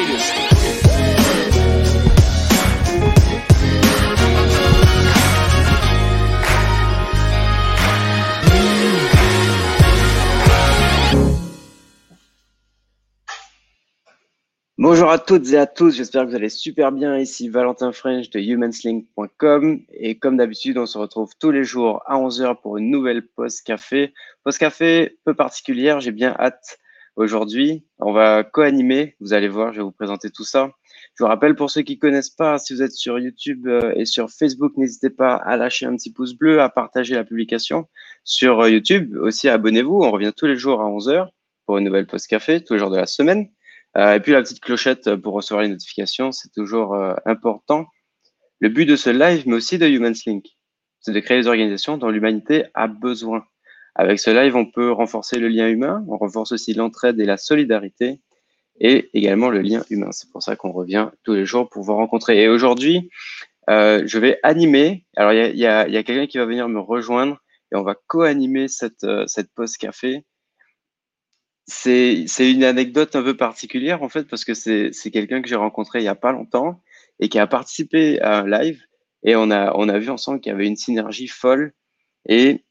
Bonjour à toutes et à tous, j'espère que vous allez super bien. Ici Valentin French de humanslink.com et comme d'habitude, on se retrouve tous les jours à 11 h pour une nouvelle pause café. Pause café peu particulière, j'ai bien hâte aujourd'hui. On va co-animer, vous allez voir, je vais vous présenter tout ça. Je vous rappelle pour ceux qui connaissent pas, si vous êtes sur YouTube et sur Facebook, n'hésitez pas à lâcher un petit pouce bleu, à partager la publication. Sur YouTube aussi, abonnez-vous, on revient tous les jours à 11 h pour une nouvelle pause café, tous les jours de la semaine. Et puis la petite clochette pour recevoir les notifications, c'est toujours important. Le but de ce live, mais aussi de HumansLink, c'est de créer des organisations dont l'humanité a besoin. Avec ce live, on peut renforcer le lien humain, on renforce aussi l'entraide et la solidarité, et également le lien humain. C'est pour ça qu'on revient tous les jours pour vous rencontrer. Et aujourd'hui, je vais animer. Alors, il y a quelqu'un qui va venir me rejoindre et on va co-animer cette pause café. C'est une anecdote un peu particulière en fait parce que c'est quelqu'un que j'ai rencontré il y a pas longtemps et qui a participé à un live et on a vu ensemble qu'il y avait une synergie folle et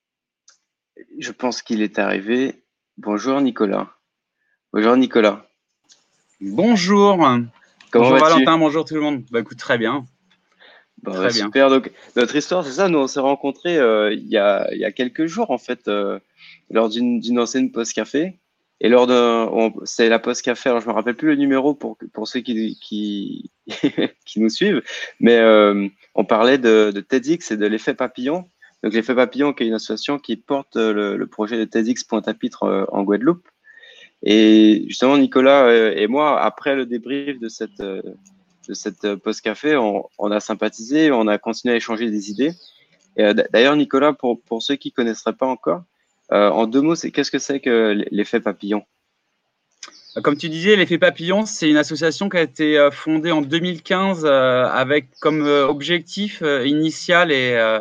je pense qu'il est arrivé. Bonjour Nicolas. Bonjour Nicolas. Bonjour. Comment bonjour vas-tu? Valentin, bonjour tout le monde. Bah écoute, très bien. Bon, Très super. bien. Donc notre histoire c'est ça, nous on s'est rencontrés il y a quelques jours en fait lors d'une ancienne pause café. Et c'est la pause café. Alors je me rappelle plus le numéro pour ceux qui qui nous suivent, mais on parlait de TEDx et de l'effet papillon. Donc l'effet papillon, qui est une association qui porte le projet de TEDx Pointe-à-Pitre en Guadeloupe. Et justement Nicolas et moi, après le débrief de cette pause café, on a sympathisé, on a continué à échanger des idées. Et d'ailleurs Nicolas, pour ceux qui connaisseraient pas encore, en 2 mots, qu'est-ce que c'est que l'effet papillon? Comme tu disais, l'effet papillon, c'est une association qui a été fondée en 2015 avec comme objectif initial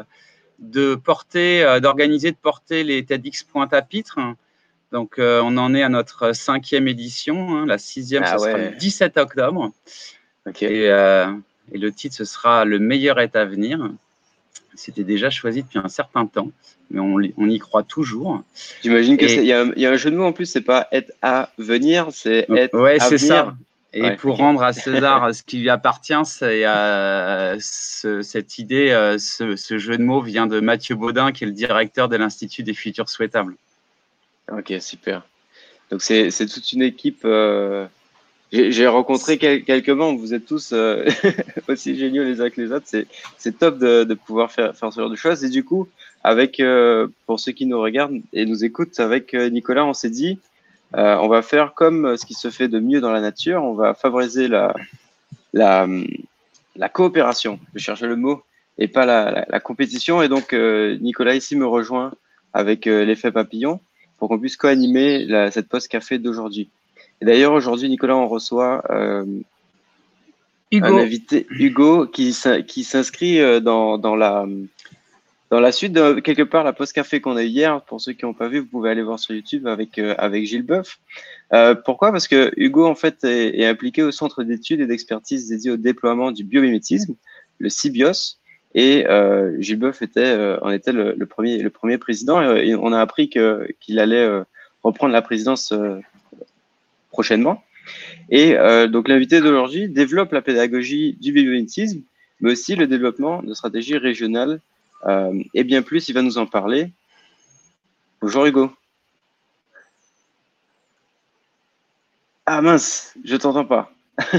d'organiser, de porter les TEDx Pointe-à-Pitre. Donc, on en est à notre 5e édition. Hein. La 6e, ça sera le 17 octobre. Okay. Et le titre, ce sera « Le meilleur est à venir ». C'était déjà choisi depuis un certain temps, mais on y croit toujours. J'imagine qu'il y a un jeu de mots en plus, c'est pas être à venir, c'est être à venir. Ouais, c'est ça. Et pour rendre à César ce qui lui appartient, cette idée, ce jeu de mots vient de Mathieu Baudin, qui est le directeur de l'Institut des Futurs Souhaitables. Ok, super. Donc c'est toute une équipe. J'ai rencontré quelques membres, vous êtes tous aussi géniaux les uns que les autres. C'est top de pouvoir faire ce genre de choses. Et du coup, avec pour ceux qui nous regardent et nous écoutent, avec Nicolas, on s'est dit, on va faire comme ce qui se fait de mieux dans la nature. On va favoriser la coopération. Je cherchais le mot et pas la compétition. Et donc Nicolas ici me rejoint avec l'effet papillon pour qu'on puisse co-animer cette pause café d'aujourd'hui. Et d'ailleurs, aujourd'hui, Nicolas, on reçoit un invité, Hugo, qui s'inscrit dans la suite de quelque part la pause café qu'on a eu hier. Pour ceux qui n'ont pas vu, vous pouvez aller voir sur YouTube avec Gilles Boeuf. Pourquoi? Parce que Hugo, en fait, est impliqué au centre d'études et d'expertise dédié au déploiement du biomimétisme, le CIBIOS. Et Gilles Boeuf en était le premier président. Et on a appris qu'il allait reprendre la présidence prochainement. Et donc l'invité d'aujourd'hui développe la pédagogie du biomimétisme, mais aussi le développement de stratégies régionales et bien plus, il va nous en parler. Bonjour Hugo. Ah mince, je t'entends pas.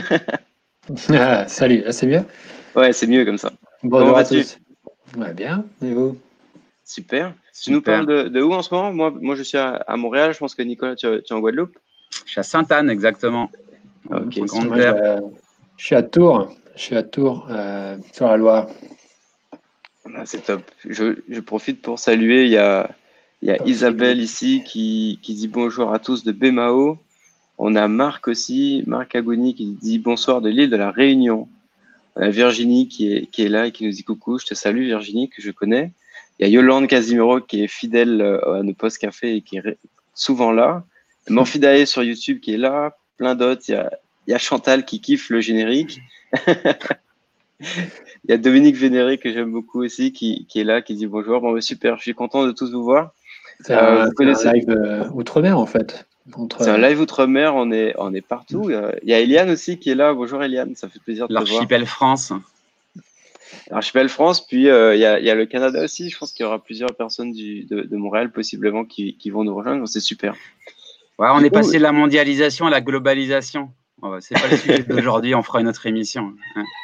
Salut, c'est mieux? Ouais, c'est mieux comme ça. Bonjour à tous. Ouais, bien, et vous? Super. Tu nous parles de où en ce moment? Moi, je suis à Montréal. Je pense que Nicolas, tu es en Guadeloupe. Je suis à Sainte-Anne, exactement. Ok, je suis à Tours. Sur la Loire. Ah, c'est top. Je profite pour saluer. Il y a Isabelle ici qui dit bonjour à tous de Bémao. On a Marc aussi, Marc Agouni qui dit bonsoir de l'île de la Réunion. On a Virginie qui est là et qui nous dit coucou. Je te salue Virginie, que je connais. Il y a Yolande Casimiro qui est fidèle à nos post-café et qui est souvent là. Morphidae sur YouTube qui est là. Plein d'autres. Il y a y a Chantal qui kiffe le générique. Il y a Dominique Vénéré que j'aime beaucoup aussi qui est là, qui dit bonjour. Bon, super, je suis content de tous vous voir. C'est un connaissez... live outre-mer en fait. C'est un live outre-mer, on est partout. Il y a Eliane aussi qui est là. Bonjour Eliane, ça fait plaisir de te voir. L'Archipel France. Archipel France, puis il y a le Canada aussi. Je pense qu'il y aura plusieurs personnes de Montréal possiblement qui vont nous rejoindre. C'est super. Ouais, on est passé de la mondialisation à la globalisation. C'est pas le sujet d'aujourd'hui, on fera une autre émission.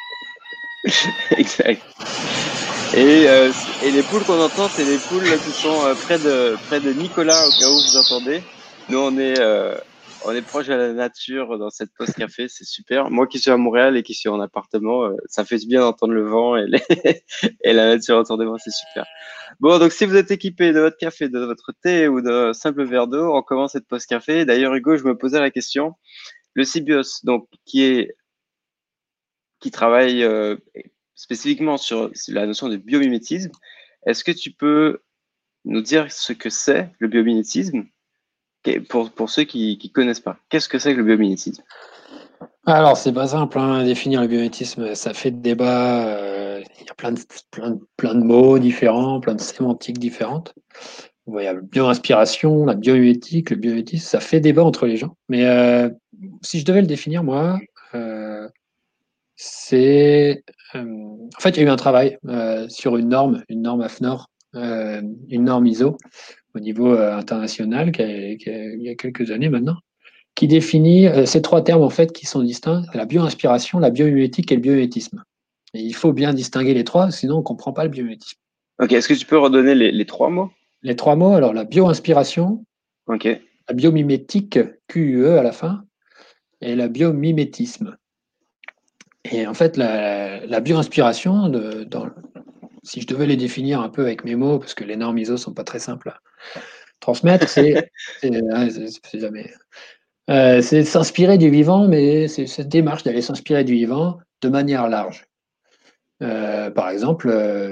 Exact. Et les poules qu'on entend, c'est les poules qui sont près de Nicolas, au cas où vous entendez. Nous, on est proche de la nature dans cette pause café, c'est super. Moi qui suis à Montréal et qui suis en appartement, ça fait du bien d'entendre le vent et la nature autour de moi, c'est super. Bon, donc si vous êtes équipé de votre café, de votre thé ou d'un simple verre d'eau, on commence cette pause café. D'ailleurs, Hugo, je me posais la question. Le CBIOS, donc qui travaille spécifiquement sur la notion de biomimétisme, est-ce que tu peux nous dire ce que c'est le biomimétisme pour ceux qui ne connaissent pas? Qu'est-ce que c'est que le biomimétisme? Alors, c'est pas simple, hein, définir le biomimétisme, ça fait débat. Il y a plein de mots différents, plein de sémantiques différentes. Il y a la bio-inspiration, la biomimétique, le biomimétisme, ça fait débat entre les gens. Mais si je devais le définir, moi, c'est. En fait, il y a eu un travail sur une norme AFNOR, une norme ISO au niveau international, il y a quelques années maintenant, qui définit ces trois termes en fait qui sont distincts, la bio-inspiration, la biomimétique et le biomimétisme. Et il faut bien distinguer les trois, sinon on ne comprend pas le biomimétisme. Ok, est-ce que tu peux redonner les trois mots? Les trois mots, alors la bio-inspiration, ok, la biomimétique, QUE à la fin, et la biomimétisme. Et en fait, la bio-inspiration, si je devais les définir un peu avec mes mots, parce que les normes ISO ne sont pas très simples à transmettre, c'est jamais. C'est s'inspirer du vivant, mais c'est cette démarche d'aller s'inspirer du vivant de manière large. Par exemple,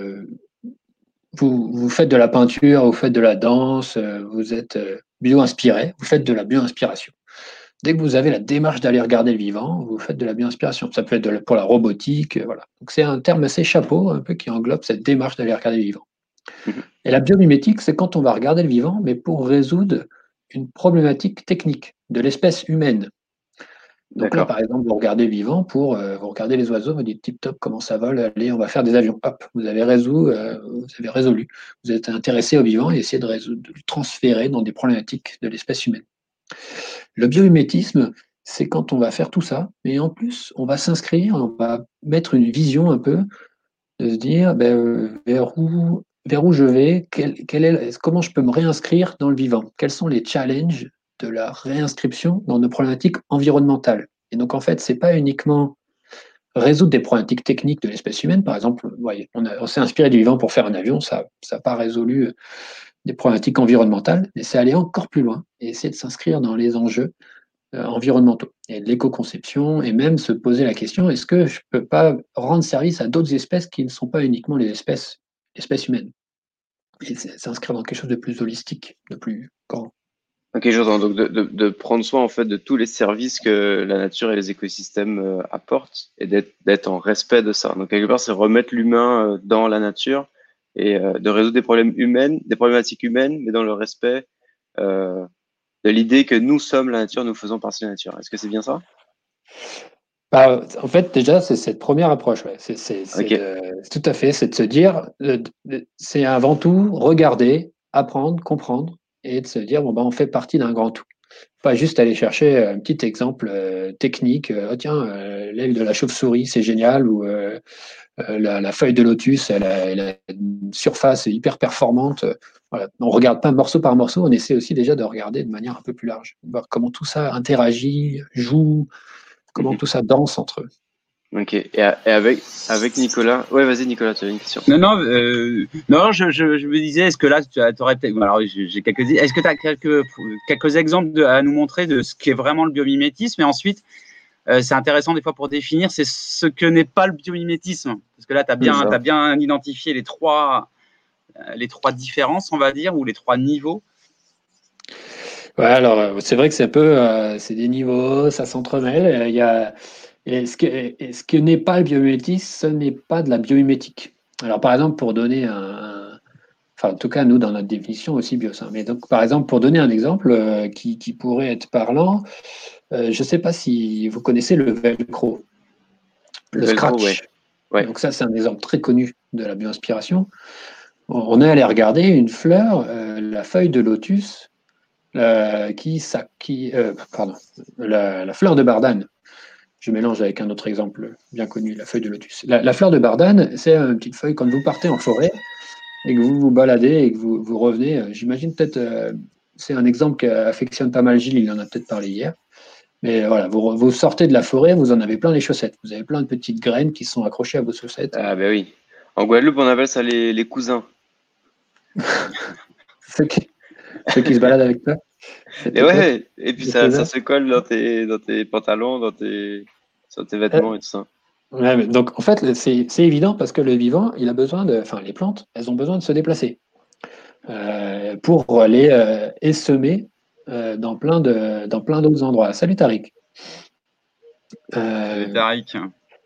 vous faites de la peinture, vous faites de la danse, vous êtes bio-inspiré, vous faites de la bio-inspiration. Dès que vous avez la démarche d'aller regarder le vivant, vous faites de la bio-inspiration. Ça peut être pour la robotique, voilà. Donc c'est un terme assez chapeau, un peu qui englobe cette démarche d'aller regarder le vivant. Et la biomimétique, c'est quand on va regarder le vivant, mais pour résoudre une problématique technique de l'espèce humaine. Donc là, par exemple, vous regardez le vivant vous regardez les oiseaux, vous dites tip top, comment ça vole, allez, on va faire des avions. Hop, vous avez résolu. Vous êtes intéressé au vivant et essayez de le transférer dans des problématiques de l'espèce humaine. Le biomimétisme, c'est quand on va faire tout ça, mais en plus, on va s'inscrire, on va mettre une vision un peu, de se dire vers où je vais, comment je peux me réinscrire dans le vivant, quels sont les challenges de la réinscription dans nos problématiques environnementales. Et donc, en fait, ce n'est pas uniquement résoudre des problématiques techniques de l'espèce humaine. Par exemple, on s'est inspiré du vivant pour faire un avion, ça n'a pas résolu des problématiques environnementales, mais c'est aller encore plus loin et essayer de s'inscrire dans les enjeux environnementaux et de l'éco-conception, et même se poser la question, est-ce que je ne peux pas rendre service à d'autres espèces qui ne sont pas uniquement les espèces humaines? Et s'inscrire dans quelque chose de plus holistique, de plus grand. Ok, j'entends. Donc de prendre soin en fait de tous les services que la nature et les écosystèmes apportent et d'être en respect de ça. Donc quelque part, c'est remettre l'humain dans la nature et de résoudre des problématiques humaines, mais dans le respect de l'idée que nous sommes la nature, nous faisons partie de la nature. Est-ce que c'est bien ça? En fait, déjà, c'est cette première approche. Ouais. Tout à fait, c'est de se dire, c'est avant tout regarder, apprendre, comprendre, et de se dire, bon, on fait partie d'un grand tout. Pas juste aller chercher un petit exemple technique, tiens, l'aile de la chauve-souris, c'est génial, ou la feuille de lotus, elle a une surface hyper performante. Voilà. On ne regarde pas morceau par morceau, on essaie aussi déjà de regarder de manière un peu plus large, voir comment tout ça interagit, joue, comment tout ça danse entre eux. Ok, et avec Nicolas. Ouais, vas-y Nicolas, tu avais une question. Non, je me disais, est-ce que là, tu aurais peut-être. Alors, j'ai quelques. Est-ce que tu as quelques exemples à nous montrer de ce qui est vraiment le biomimétisme? Et ensuite, c'est intéressant des fois pour définir, c'est ce que n'est pas le biomimétisme. Parce que là, tu as bien identifié les trois différences, on va dire, ou les trois niveaux. Ouais, alors c'est vrai que c'est un peu, c'est des niveaux, ça s'entremêle. Ce que n'est pas le biomimétisme, ce n'est pas de la biomimétique. Alors par exemple, pour donner enfin en tout cas nous dans notre définition aussi biosin. Mais donc par exemple pour donner un exemple qui pourrait être parlant, je ne sais pas si vous connaissez le velcro, Le le velcro, ouais. scratch. Ouais. Donc ça c'est un exemple très connu de la bioinspiration. On est allé regarder une fleur, la feuille de lotus pardon, la fleur de bardane. Je mélange avec un autre exemple bien connu, la feuille de lotus. La fleur de bardane, c'est une petite feuille quand vous partez en forêt et que vous vous baladez et que vous revenez. J'imagine peut-être, c'est un exemple qu'affectionne pas mal Gilles, il en a peut-être parlé hier. Mais voilà, vous sortez de la forêt, vous en avez plein les chaussettes. Vous avez plein de petites graines qui sont accrochées à vos chaussettes. Ah ben oui. En Guadeloupe, on appelle ça les cousins. Ceux qui se baladent avec toi, Et tes potes, ouais, et puis tes ça cousins. se colle dans tes pantalons, sur tes vêtements et tout ça. Ouais, donc en fait, c'est évident parce que le vivant, il a besoin enfin les plantes, elles ont besoin de se déplacer pour aller essaimer dans plein d'autres endroits. Salut Tariq. Salut Euh, Tariq.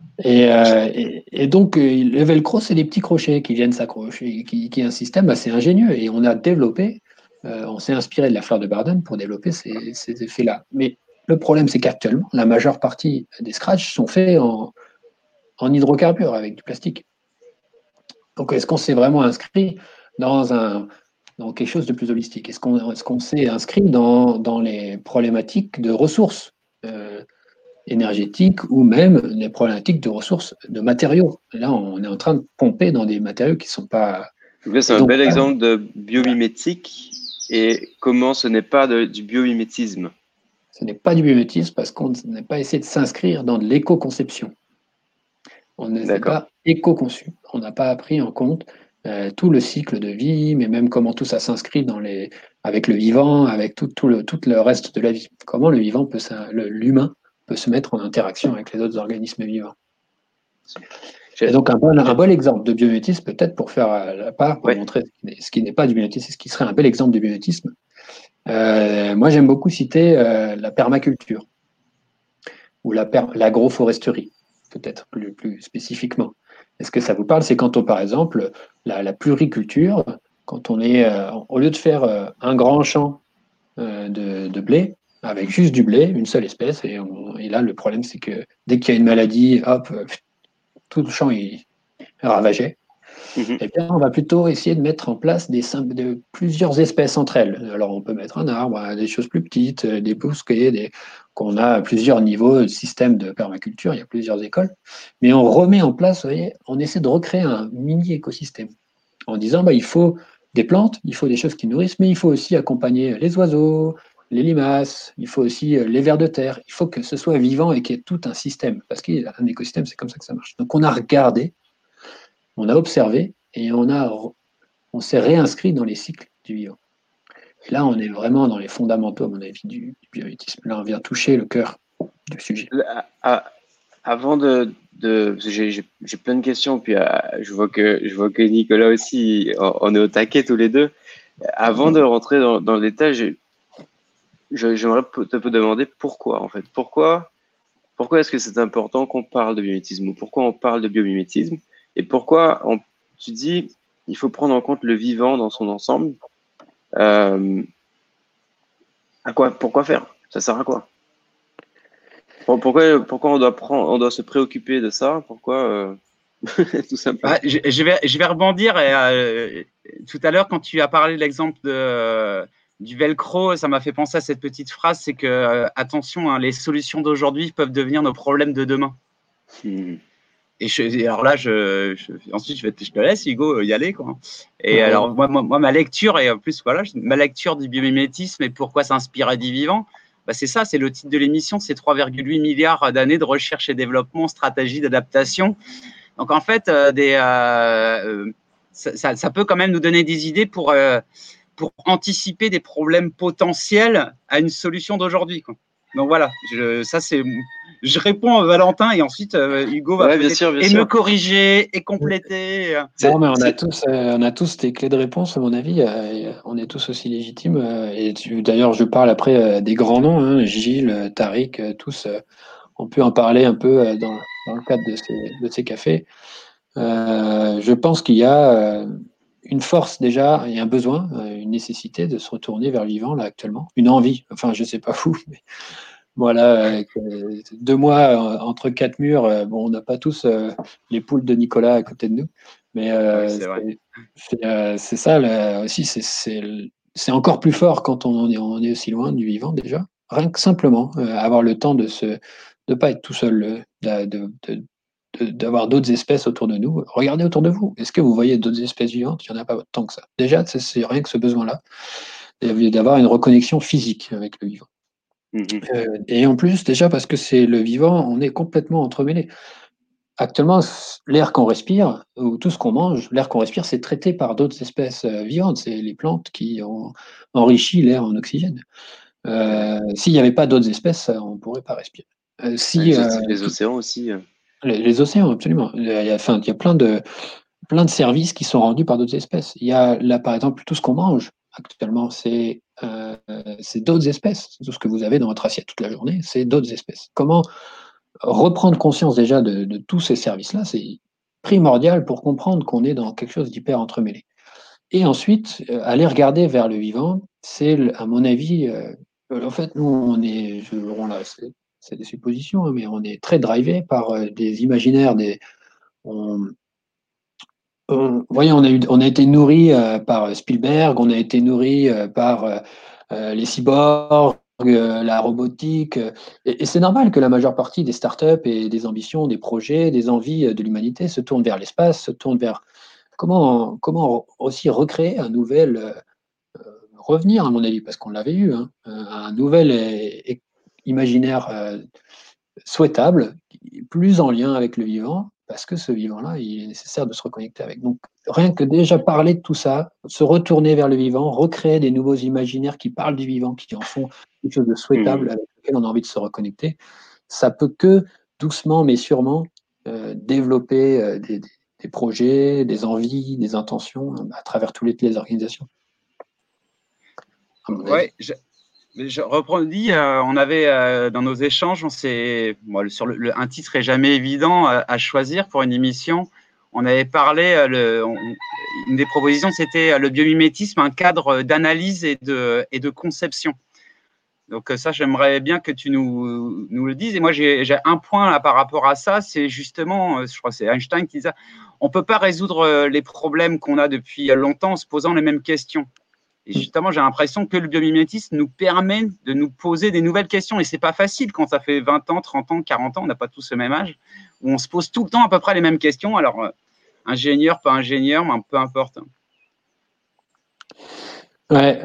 et donc le velcro, c'est des petits crochets qui viennent s'accrocher, qui est un système assez ingénieux. Et on a développé, on s'est inspiré de la fleur de Bardane pour développer ces effets-là. Mais le problème, c'est qu'actuellement, la majeure partie des scratchs sont faits en hydrocarbures avec du plastique. Donc, est-ce qu'on s'est vraiment inscrit dans quelque chose de plus holistique? Est-ce qu'on s'est inscrit dans les problématiques de ressources énergétiques ou même les problématiques de ressources de matériaux? Là, on est en train de pomper dans des matériaux qui ne sont pas. Donc là, c'est Et un donc, bel exemple de biomimétique et comment ce n'est pas du biomimétisme. ce n'est pas du biométisme parce qu'on n'a pas essayé de s'inscrire dans de l'éco-conception. On ne s'est D'accord. pas éco-conçu. On n'a pas pris en compte tout le cycle de vie, mais même comment tout ça s'inscrit avec le vivant, avec tout le reste de la vie. Comment l'humain peut se mettre en interaction avec les autres organismes vivants. Et J'ai- donc, un bon exemple de biomimétisme, peut-être pour faire la part, pour Ouais. montrer ce qui n'est pas du biomimétisme, ce qui serait un bel exemple de biomimétisme. Moi, j'aime beaucoup citer la permaculture ou l'agroforesterie, peut-être plus spécifiquement. Est-ce que ça vous parle? C'est quand par exemple, la pluriculture, quand on est, au lieu de faire un grand champ de blé, avec juste du blé, une seule espèce, et là, le problème, c'est que dès qu'il y a une maladie, hop, tout le champ est ravagé. Mhm. Eh bien, on va plutôt essayer de mettre en place de plusieurs espèces entre elles. Alors, on peut mettre un arbre, des choses plus petites, des bosquets, qu'on a à plusieurs niveaux de système de permaculture, il y a plusieurs écoles. Mais on remet en place, vous voyez, on essaie de recréer un mini écosystème en disant il faut des plantes, il faut des choses qui nourrissent, mais il faut aussi accompagner les oiseaux, les limaces, il faut aussi les vers de terre. Il faut que ce soit vivant et qu'il y ait tout un système, parce qu'un écosystème, c'est comme ça que ça marche. Donc, on a regardé, on a observé et on s'est réinscrit dans les cycles du vivant. Et là, on est vraiment dans les fondamentaux, à mon avis, du bioéthisme. Là, on vient toucher le cœur du sujet. Avant parce que j'ai plein de questions, puis je vois que Nicolas aussi, on est au taquet tous les deux. Avant de rentrer dans le détail, j'aimerais te demander pourquoi, en fait. Pourquoi est-ce que c'est important qu'on parle de biomimétisme ou pourquoi on parle de biomimétisme et tu dis il faut prendre en compte le vivant dans son ensemble. Euh, pourquoi faire? Ça sert à quoi? Pourquoi on doit se préoccuper de ça? Pourquoi tout simplement? Je vais rebondir. Tout à l'heure, quand tu as parlé de l'exemple du velcro, ça m'a fait penser à cette petite phrase, c'est que, attention, hein, les solutions d'aujourd'hui peuvent devenir nos problèmes de demain. Et alors là, ensuite, je te laisse, Hugo, y aller, quoi. Et alors, moi, ma lecture, et en plus, voilà, ma lecture du biomimétisme et pourquoi s'inspirer du vivant, bah, c'est ça, c'est le titre de l'émission, c'est 3,8 milliards d'années de recherche et développement, stratégie d'adaptation. Donc, en fait, ça peut quand même nous donner des idées pour anticiper des problèmes potentiels à une solution d'aujourd'hui, quoi. Donc voilà, je réponds à Valentin et ensuite Hugo va bien sûr. me corriger et compléter. Non, mais on a tous des clés de réponse, à mon avis. On est tous aussi légitimes. D'ailleurs, je parle après des grands noms, hein, Gilles, Tariq, tous ont pu en parler un peu dans le cadre de ces cafés. Je pense qu'il y a une force déjà et un besoin, une nécessité de se retourner vers le vivant là actuellement, une envie. Enfin, je sais pas vous, mais voilà, avec 2 mois entre 4 murs, bon, on n'a pas tous les poules de Nicolas à côté de nous, mais Oui, c'est vrai. c'est ça là, aussi, c'est encore plus fort quand on est aussi loin du vivant déjà. Rien que simplement avoir le temps de pas être tout seul, d'avoir d'autres espèces autour de nous. Regardez autour de vous. Est-ce que vous voyez d'autres espèces vivantes? Il n'y en a pas tant que ça. Déjà, c'est rien que ce besoin-là, d'avoir une reconnexion physique avec le vivant. Et en plus, déjà, parce que c'est le vivant, on est complètement entremêlés. Actuellement, l'air qu'on respire, ou tout ce qu'on mange, l'air qu'on respire, c'est traité par d'autres espèces vivantes. C'est les plantes qui ont enrichi l'air en oxygène. S'il n'y avait pas d'autres espèces, on ne pourrait pas respirer. Les océans aussi. Les océans, absolument. Il y a plein de services qui sont rendus par d'autres espèces. Il y a là, par exemple, tout ce qu'on mange actuellement, c'est d'autres espèces. Tout ce que vous avez dans votre assiette toute la journée, c'est d'autres espèces. Comment reprendre conscience déjà de tous ces services-là, c'est primordial pour comprendre qu'on est dans quelque chose d'hyper entremêlé. Et ensuite, aller regarder vers le vivant, c'est, à mon avis, en fait, nous, on est, bon, là, c'est des suppositions, hein, mais on est très drivé par des imaginaires, on, voyez, on a été nourri par Spielberg, on a été nourri par les cyborgs, la robotique, et c'est normal que la majeure partie des startups et des ambitions, des projets, des envies de l'humanité se tournent vers l'espace, se tournent vers comment aussi recréer un nouvel revenir, à mon avis, parce qu'on l'avait eu, hein, un nouvel imaginaire souhaitable, plus en lien avec le vivant, parce que ce vivant-là, il est nécessaire de se reconnecter avec. Donc, rien que déjà parler de tout ça, se retourner vers le vivant, recréer des nouveaux imaginaires qui parlent du vivant, qui en font quelque chose de souhaitable, avec lequel on a envie de se reconnecter, ça peut que doucement, mais sûrement, développer des projets, des envies, des intentions à travers toutes les organisations. Ouais, je reprends, on avait dans nos échanges, sur un titre est jamais évident à choisir pour une émission. On avait parlé, une des propositions, c'était le biomimétisme, un cadre d'analyse et de conception. Donc ça, j'aimerais bien que tu nous le dises. Et moi, j'ai un point là par rapport à ça, c'est justement, je crois que c'est Einstein qui disait, on ne peut pas résoudre les problèmes qu'on a depuis longtemps en se posant les mêmes questions. Et justement, j'ai l'impression que le biomimétisme nous permet de nous poser des nouvelles questions. Et ce n'est pas facile quand ça fait 20 ans, 30 ans, 40 ans, on n'a pas tous le même âge, où on se pose tout le temps à peu près les mêmes questions. Alors, ingénieur, pas ingénieur, mais peu importe. Ouais.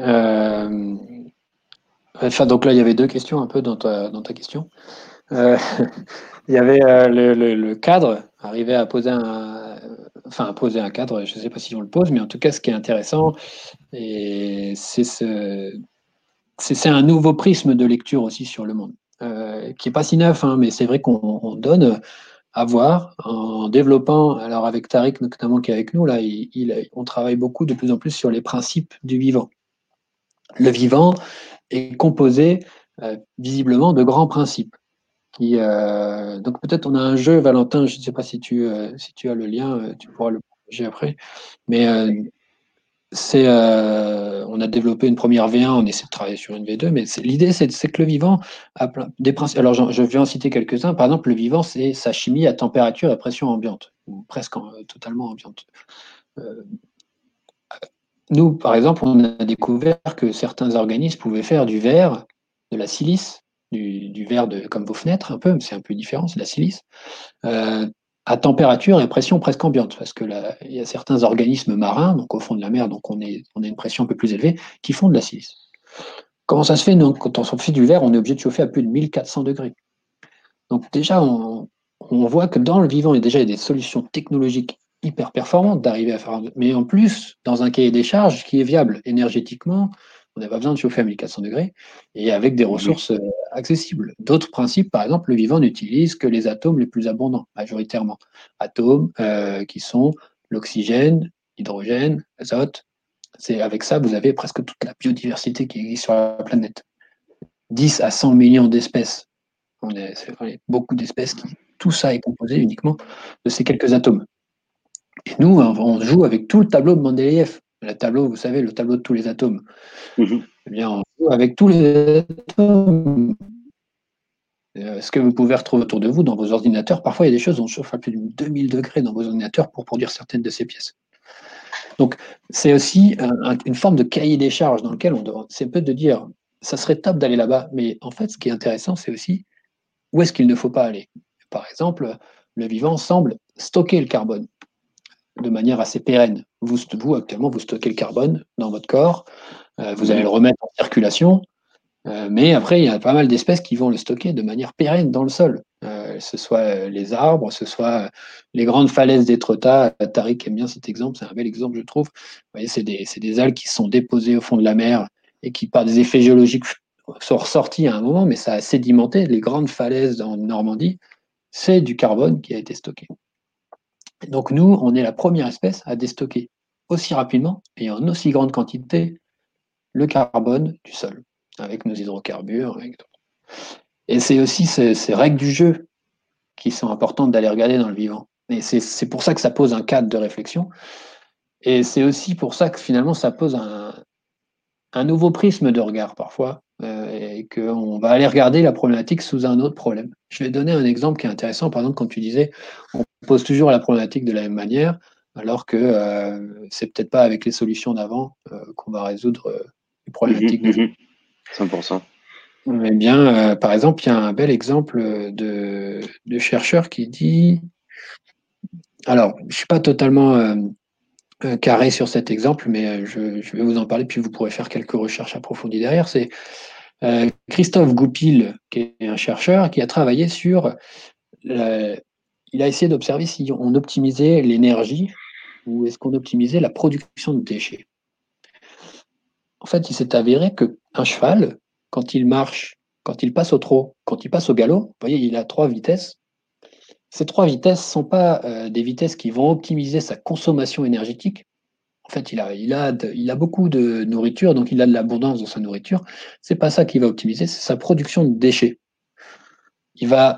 Enfin, donc là, il y avait 2 questions un peu dans ta question. Il y avait le cadre, arriver à poser un cadre, je ne sais pas si on le pose, mais en tout cas, ce qui est intéressant, et c'est un nouveau prisme de lecture aussi sur le monde, qui n'est pas si neuf, hein, mais c'est vrai qu'on donne à voir en développant, alors avec Tariq notamment qui est avec nous, là, on travaille beaucoup de plus en plus sur les principes du vivant. Le vivant est composé visiblement de grands principes. Donc peut-être on a un jeu, Valentin, je ne sais pas si tu as le lien, tu pourras le partager après, mais on a développé une première V1, on essaie de travailler sur une V2, mais l'idée c'est que le vivant a des principes. Alors je viens en citer quelques-uns. Par exemple, le vivant, c'est sa chimie à température et pression ambiante, ou presque totalement ambiante. Nous, par exemple, on a découvert que certains organismes pouvaient faire du verre, de la silice, du verre comme vos fenêtres, un peu, c'est un peu différent, c'est de la silice, à température et pression presque ambiante, parce que il y a certains organismes marins, donc au fond de la mer, donc on a une pression un peu plus élevée, qui font de la silice. Comment ça se fait? Donc, quand on fait du verre, on est obligé de chauffer à plus de 1400 degrés. Donc déjà, on voit que dans le vivant, il y a des solutions technologiques hyper performantes d'arriver à faire, mais en plus, dans un cahier des charges qui est viable énergétiquement, On n'a pas besoin de chauffer à 1400 degrés et avec des ressources accessibles. D'autres principes, par exemple, le vivant n'utilise que les atomes les plus abondants, majoritairement. Atomes qui sont l'oxygène, l'hydrogène, l'azote. Avec ça, vous avez presque toute la biodiversité qui existe sur la planète. 10 à 100 millions d'espèces. C'est beaucoup d'espèces tout ça est composé uniquement de ces quelques atomes. Et nous, on joue avec tout le tableau de Mendeleïev. Le tableau, vous savez, le tableau de tous les atomes. Eh bien, on joue avec tous les atomes. Ce que vous pouvez retrouver autour de vous dans vos ordinateurs, parfois il y a des choses, on chauffe à plus de 2000 degrés dans vos ordinateurs pour produire certaines de ces pièces. Donc, c'est aussi une forme de cahier des charges dans lequel c'est peu de dire, ça serait top d'aller là-bas, mais en fait, ce qui est intéressant, c'est aussi où est-ce qu'il ne faut pas aller. Par exemple, le vivant semble stocker le carbone de manière assez pérenne. Vous, actuellement, vous stockez le carbone dans votre corps, vous allez le remettre en circulation, mais après, il y a pas mal d'espèces qui vont le stocker de manière pérenne dans le sol. Ce soit les arbres, ce soit les grandes falaises d'Étretat. Tariq aime bien cet exemple, c'est un bel exemple, je trouve. Vous voyez, c'est des algues qui sont déposées au fond de la mer et qui, par des effets géologiques, sont ressorties à un moment, mais ça a sédimenté. Les grandes falaises en Normandie, c'est du carbone qui a été stocké. Donc nous, on est la première espèce à déstocker aussi rapidement et en aussi grande quantité le carbone du sol, avec nos hydrocarbures. Et c'est aussi ces règles du jeu qui sont importantes d'aller regarder dans le vivant. Et c'est pour ça que ça pose un cadre de réflexion. Et c'est aussi pour ça que finalement, ça pose un nouveau prisme de regard parfois, et qu'on va aller regarder la problématique sous un autre problème. Je vais donner un exemple qui est intéressant. Par exemple, quand tu disais, on pose toujours la problématique de la même manière, alors que c'est peut-être pas avec les solutions d'avant qu'on va résoudre les problématiques de 100%. Eh bien, par exemple, il y a un bel exemple de chercheur qui dit, alors, je ne suis pas totalement carré sur cet exemple, mais je vais vous en parler, puis vous pourrez faire quelques recherches approfondies derrière. C'est Christophe Goupil, qui est un chercheur, qui a travaillé sur... il a essayé d'observer si on optimisait l'énergie ou est-ce qu'on optimisait la production de déchets. En fait, il s'est avéré qu'un cheval, quand il marche, quand il passe au trot, quand il passe au galop, vous voyez, il a 3 vitesses. Ces 3 vitesses ne sont pas des vitesses qui vont optimiser sa consommation énergétique. En fait, il a beaucoup de nourriture, donc il a de l'abondance dans sa nourriture. Ce n'est pas ça qu'il va optimiser, c'est sa production de déchets. Il va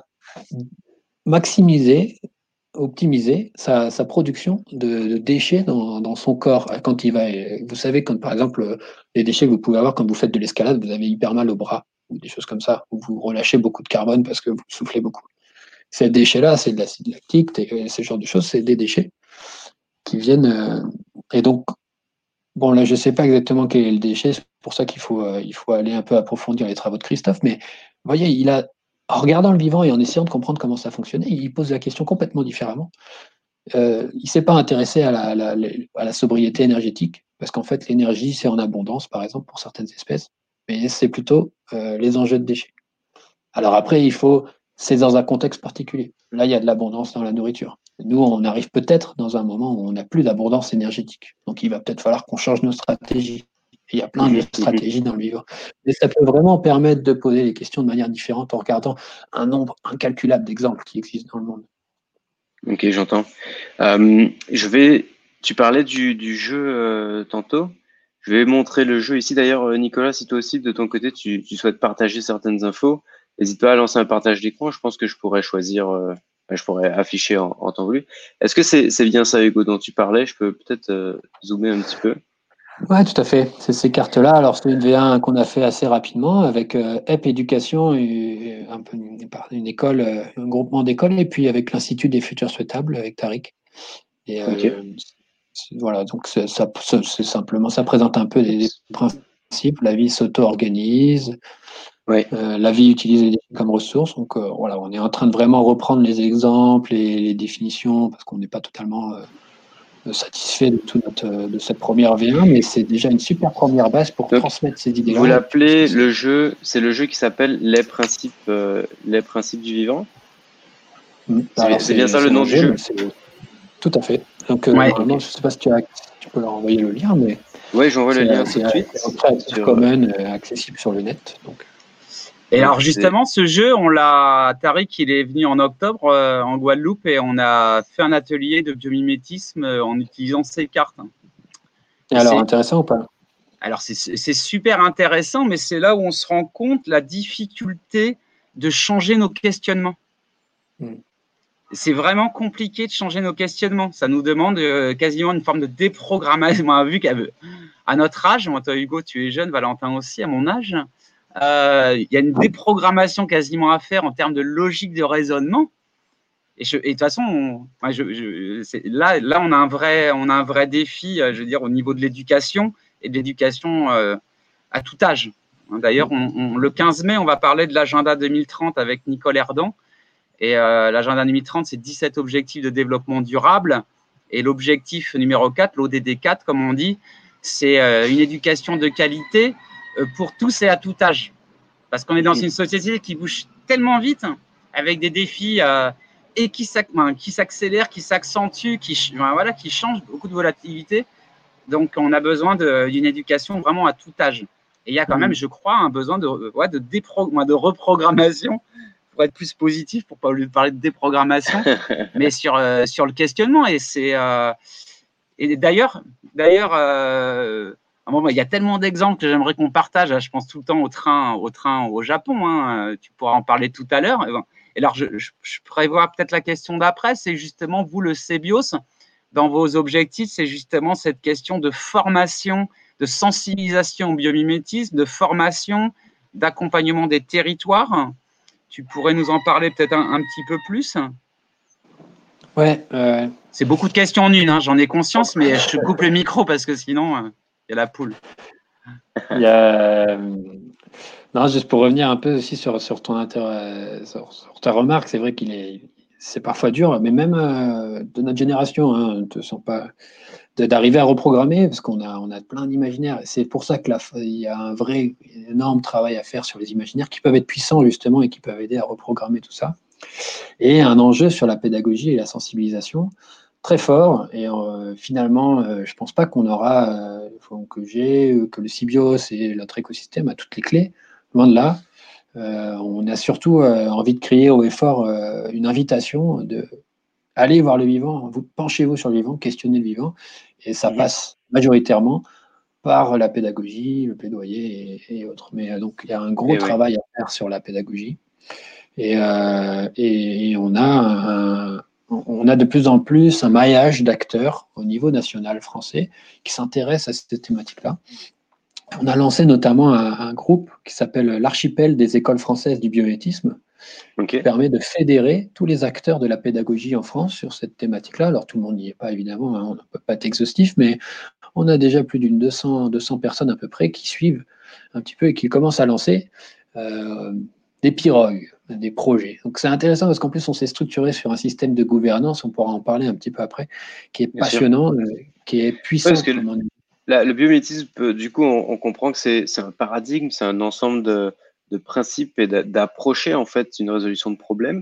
optimiser sa production de déchets dans son corps. Quand vous savez, quand par exemple, les déchets que vous pouvez avoir quand vous faites de l'escalade, vous avez hyper mal au bras, ou des choses comme ça, où vous relâchez beaucoup de carbone parce que vous soufflez beaucoup. Ces déchets-là, c'est de l'acide lactique, ce genre de choses, c'est des déchets qui viennent. Et donc, bon, là, je ne sais pas exactement quel est le déchet, c'est pour ça qu'il faut aller un peu approfondir les travaux de Christophe, mais vous voyez, en regardant le vivant et en essayant de comprendre comment ça fonctionnait, il pose la question complètement différemment. Il ne s'est pas intéressé à la sobriété énergétique, parce qu'en fait, l'énergie, c'est en abondance, par exemple, pour certaines espèces, mais c'est plutôt les enjeux de déchets. Alors après, c'est dans un contexte particulier. Là, il y a de l'abondance dans la nourriture. Nous, on arrive peut-être dans un moment où on n'a plus d'abondance énergétique. Donc, il va peut-être falloir qu'on change nos stratégies. Et il y a plein de stratégies dans le vivant. Mais ça peut vraiment permettre de poser les questions de manière différente en regardant un nombre incalculable d'exemples qui existent dans le monde. Ok, j'entends. Tu parlais du jeu tantôt. Je vais montrer le jeu ici. D'ailleurs, Nicolas, si toi aussi, de ton côté, tu souhaites partager certaines infos, n'hésite pas à lancer un partage d'écran. Je pense que je pourrais choisir, je pourrais afficher en temps voulu. Est-ce que c'est bien ça, Hugo, dont tu parlais? Je peux peut-être zoomer un petit peu. Oui, tout à fait. C'est ces cartes-là. Alors, c'est une V1 qu'on a fait assez rapidement avec EP Éducation, un peu une école, un groupement d'écoles, et puis avec l'Institut des futurs souhaitables avec Tariq. Et voilà, donc c'est simplement, ça présente un peu des principes. La vie s'auto-organise. Ouais. La vie utilise les déchets comme ressource. Donc voilà, on est en train de vraiment reprendre les exemples et les définitions parce qu'on n'est pas totalement satisfait de cette première V1, mais c'est déjà une super première base pour transmettre ces idées-là. Vous l'appelez le jeu, c'est le jeu qui s'appelle les principes du vivant. C'est bien ça le nom du jeu. Tout à fait. Donc normalement, je ne sais pas si tu peux leur envoyer le lien, mais Ouais, j'envoie le lien tout C'est de suite. un Creative Commons accessible sur le net. Donc. Et alors justement, ce jeu, Tariq, il est venu en octobre en Guadeloupe et on a fait un atelier de biomimétisme en utilisant ces cartes. Et alors, intéressant ou pas? Alors c'est super intéressant, mais c'est là où on se rend compte la difficulté de changer nos questionnements. C'est vraiment compliqué de changer nos questionnements. Ça nous demande quasiment une forme de déprogrammation. Moi, vu qu'à notre âge, moi, toi Hugo, tu es jeune, Valentin aussi, à mon âge, il y a une déprogrammation quasiment à faire en termes de logique de raisonnement. Et de toute façon, là, on a un vrai défi, je veux dire, au niveau de l'éducation et de l'éducation à tout âge. D'ailleurs, le 15 mai, on va parler de l'agenda 2030 avec Nicole Erdan. Et l'agenda 2030, c'est 17 objectifs de développement durable. Et l'objectif numéro 4, l'ODD 4, comme on dit, c'est une éducation de qualité pour tous et à tout âge. Parce qu'on est dans une société qui bouge tellement vite, avec des défis et qui s'accélèrent, qui s'accentuent, qui changent, beaucoup de volatilité. Donc, on a besoin d'une éducation vraiment à tout âge. Et il y a quand même, je crois, un besoin de reprogrammation pour être plus positif, pour pas parler de déprogrammation, mais sur le questionnement. Et c'est et d'ailleurs, il y a tellement d'exemples que j'aimerais qu'on partage. Je pense tout le temps au train au Japon. Hein, tu pourras en parler tout à l'heure. Et alors, je prévois peut-être la question d'après. C'est justement vous, le CBIOS, dans vos objectifs, c'est justement cette question de formation, de sensibilisation au biomimétisme, de formation, d'accompagnement des territoires. Tu pourrais nous en parler peut-être un petit peu plus? Ouais. C'est beaucoup de questions en une, hein, j'en ai conscience, mais je coupe le micro parce que sinon, il y a la poule. Non, juste pour revenir un peu aussi sur ta remarque, c'est vrai c'est parfois dur, mais même de notre génération, hein, ne sens pas d'arriver à reprogrammer, parce qu'on a plein d'imaginaires. C'est pour ça qu'il y a un vrai énorme travail à faire sur les imaginaires qui peuvent être puissants justement et qui peuvent aider à reprogrammer tout ça. Et un enjeu sur la pédagogie et la sensibilisation très fort. Et finalement, je pense pas qu'on aura, que le Sybios et notre écosystème a toutes les clés. Loin de là. On a surtout envie de crier haut et fort une invitation de aller voir le vivant, vous penchez-vous sur le vivant, questionnez le vivant, et ça passe majoritairement par la pédagogie, le plaidoyer et autres. Mais donc il y a un gros travail à faire sur la pédagogie, et on a de plus en plus un maillage d'acteurs au niveau national français qui s'intéressent à cette thématique-là. On a lancé notamment un groupe qui s'appelle l'Archipel des écoles françaises du biométisme, qui permet de fédérer tous les acteurs de la pédagogie en France sur cette thématique-là. Alors, tout le monde n'y est pas, évidemment, hein, on ne peut pas être exhaustif, mais on a déjà plus d'une 200 personnes à peu près qui suivent un petit peu et qui commencent à lancer des pirogues, des projets. Donc, c'est intéressant parce qu'en plus, on s'est structuré sur un système de gouvernance, on pourra en parler un petit peu après, qui est passionnant, qui est puissant. Le biomimétisme, du coup, on comprend que c'est un paradigme, c'est un ensemble de principes et d'approcher en fait une résolution de problème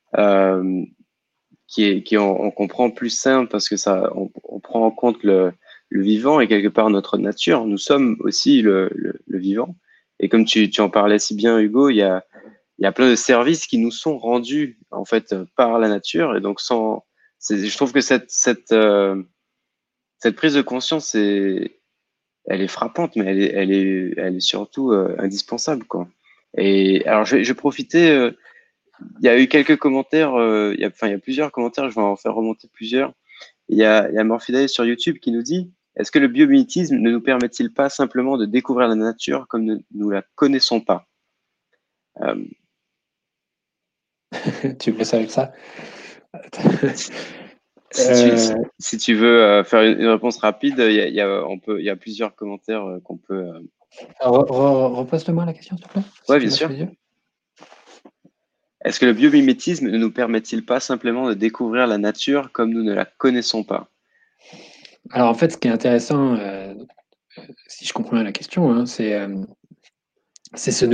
qui on comprend plus simple parce que on prend en compte le vivant et quelque part notre nature. Nous sommes aussi le vivant. Et comme tu en parlais si bien, Hugo, il y a plein de services qui nous sont rendus en fait par la nature. Et donc je trouve que cette prise de conscience elle est frappante, mais elle est surtout indispensable, quoi. Et alors, je vais profiter. Il y a eu quelques commentaires. Il y a plusieurs commentaires. Je vais en faire remonter plusieurs. Il y a Morphidae sur YouTube qui nous dit: est-ce que le biomimétisme ne nous permet-il pas simplement de découvrir la nature comme nous la connaissons pas? Tu me laisses avec ça? Si tu veux faire une réponse rapide, il y a plusieurs commentaires qu'on peut. Repose-moi la question, s'il te plaît. Oui, bien sûr. Est-ce que le biomimétisme ne nous permet-il pas simplement de découvrir la nature comme nous ne la connaissons pas? Alors en fait, ce qui est intéressant, si je comprends bien la question, hein, c'est ce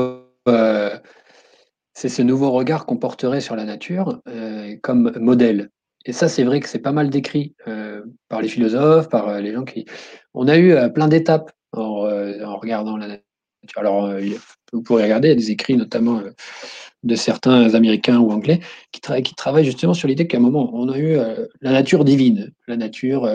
nouveau regard qu'on porterait sur la nature comme modèle. Et ça, c'est vrai que c'est pas mal décrit par les philosophes, par les gens qui. On a eu plein d'étapes en regardant la nature. Alors, vous pourrez regarder, il y a des écrits notamment de certains Américains ou Anglais qui travaillent justement sur l'idée qu'à un moment, on a eu la nature divine, la nature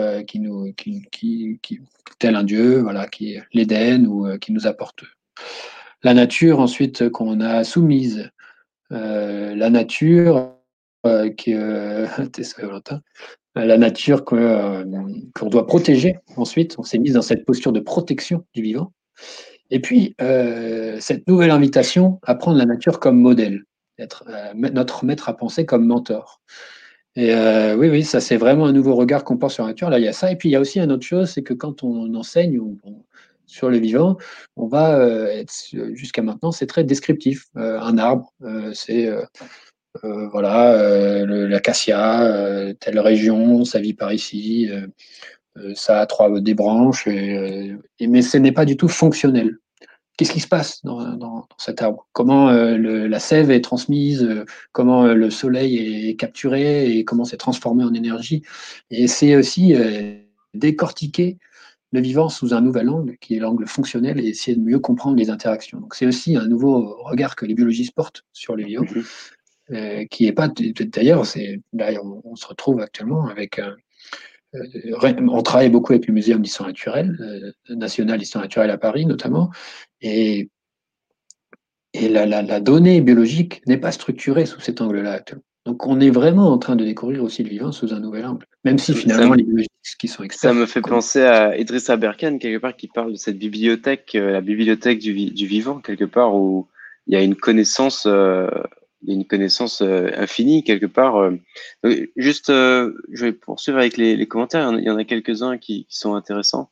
tel un dieu, voilà, qui est l'Éden ou qui nous apporte la nature ensuite qu'on a soumise, la nature Valentin, la nature qu'on doit protéger. Ensuite, on s'est mis dans cette posture de protection du vivant. Et puis, cette nouvelle invitation à prendre la nature comme modèle, être notre maître à penser comme mentor. Et oui, ça c'est vraiment un nouveau regard qu'on porte sur la nature. Là, il y a ça. Et puis, il y a aussi une autre chose, c'est que quand on enseigne sur le vivant, on va être, jusqu'à maintenant, c'est très descriptif. Un arbre, c'est voilà, l'acacia, telle région, ça vit par ici, ça a des branches, mais ce n'est pas du tout fonctionnel. Qu'est-ce qui se passe dans cet arbre? Comment la sève est transmise, comment le soleil est capturé et comment c'est transformé en énergie. Et c'est aussi décortiquer le vivant sous un nouvel angle, qui est l'angle fonctionnel, et essayer de mieux comprendre les interactions. Donc c'est aussi un nouveau regard que les biologistes portent sur les vivants, qui est pas d'ailleurs, là on se retrouve actuellement avec on travaille beaucoup avec le Muséum d'histoire naturelle, national d'histoire naturelle à Paris notamment, et la donnée biologique n'est pas structurée sous cet angle-là actuellement. Donc on est vraiment en train de découvrir aussi le vivant sous un nouvel angle, même si finalement les biologistes qui sont experts. Ça me fait penser à Idriss Aberkan, quelque part, qui parle de cette bibliothèque, la bibliothèque du vivant, quelque part, où il y a une connaissance, infinie, quelque part. Juste, je vais poursuivre avec les commentaires. Il y en a quelques-uns qui sont intéressants.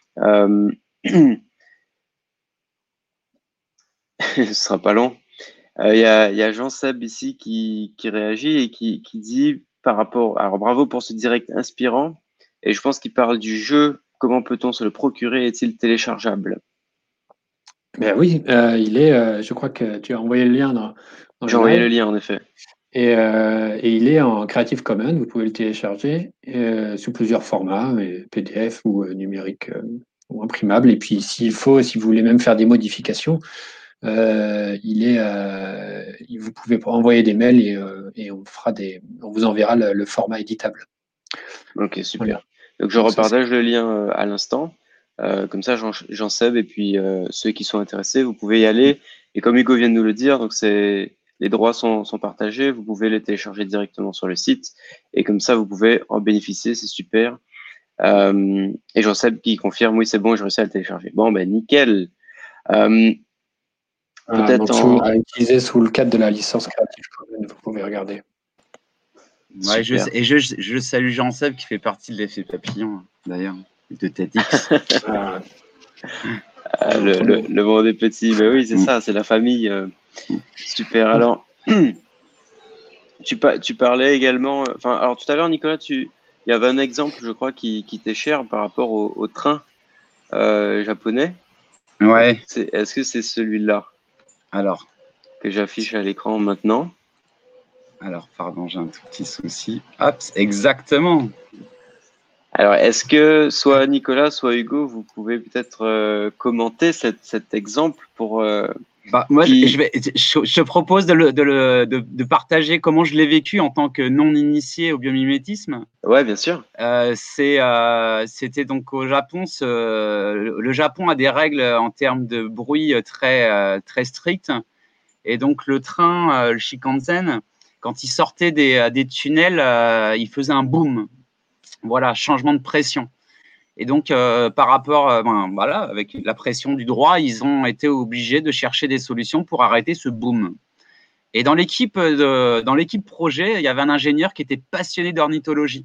Ce sera pas long. Il y a Jean-Seb ici qui réagit et qui dit par rapport. Alors, bravo pour ce direct inspirant. Et je pense qu'il parle du jeu. Comment peut-on se le procurer? Est-il téléchargeable? Ben oui, je crois que tu as envoyé le lien dans J'ai le envoyé le live. lien, en effet. Et il est en Creative Commons, vous pouvez le télécharger sous plusieurs formats, PDF ou numérique ou imprimable. Et puis s'il faut, si vous voulez même faire des modifications, vous pouvez envoyer des mails et on vous enverra le format éditable. Ok, super. Voilà. Donc je repartage le lien à l'instant. Comme ça, j'en sais. Et puis ceux qui sont intéressés, vous pouvez y aller. Et comme Hugo vient de nous le dire, donc les droits sont partagés. Vous pouvez les télécharger directement sur le site. Et comme ça, vous pouvez en bénéficier. C'est super. Et Jean-Seb qui confirme, oui, c'est bon, je réussi à le télécharger. Bon, ben nickel. Peut-être à utiliser sous le cadre de la licence Creative Commons, vous pouvez regarder. Ouais, je salue Jean-Seb qui fait partie de l'effet papillon, d'ailleurs, de TEDx. Le monde des petits, ben oui, c'est ça, c'est la famille. Super. Alors, tu parlais également. Alors tout à l'heure, Nicolas, il y avait un exemple, je crois, qui t'est cher par rapport au train japonais. Ouais. Est-ce que c'est celui-là? Alors. Que j'affiche à l'écran maintenant. Alors, pardon, j'ai un tout petit souci. Hop, exactement. Alors, est-ce que soit Nicolas, soit Hugo, vous pouvez peut-être commenter cet exemple pour. Moi, je te propose de partager comment je l'ai vécu en tant que non-initié au biomimétisme. Ouais, bien sûr. C'était donc au Japon. Le Japon a des règles en termes de bruit très strictes. Et donc, le train, le Shinkansen, quand il sortait des tunnels, il faisait un boom. Voilà, changement de pression. Et donc, par rapport, avec la pression du droit, ils ont été obligés de chercher des solutions pour arrêter ce boom. Et dans l'équipe projet, il y avait un ingénieur qui était passionné d'ornithologie.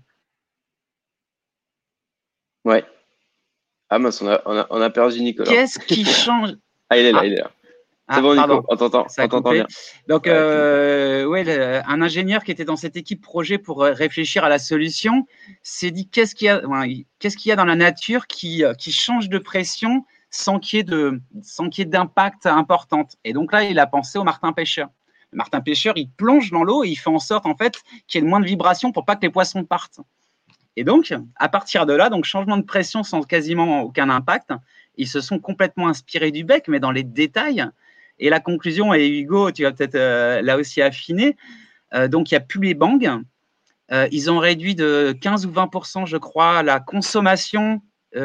Ouais. Ah mince, on a perdu Nicolas. Qu'est-ce qui change? Ah, il est là, il est là. C'est bon, Nico, on t'entend bien. Donc, un ingénieur qui était dans cette équipe projet pour réfléchir à la solution s'est dit qu'est-ce qu'il y a dans la nature qui change de pression sans qu'il y ait d'impact important. Et donc là, il a pensé au martin-pêcheur. Le martin-pêcheur, il plonge dans l'eau et il fait en sorte en fait qu'il y ait le moins de vibrations pour pas que les poissons partent. Et donc, à partir de là, donc changement de pression sans quasiment aucun impact, ils se sont complètement inspirés du bec, mais dans les détails. Et la conclusion, et Hugo, tu vas peut-être là aussi affiner, donc il n'y a plus les bangs. Ils ont réduit de 15 ou 20%, je crois, la consommation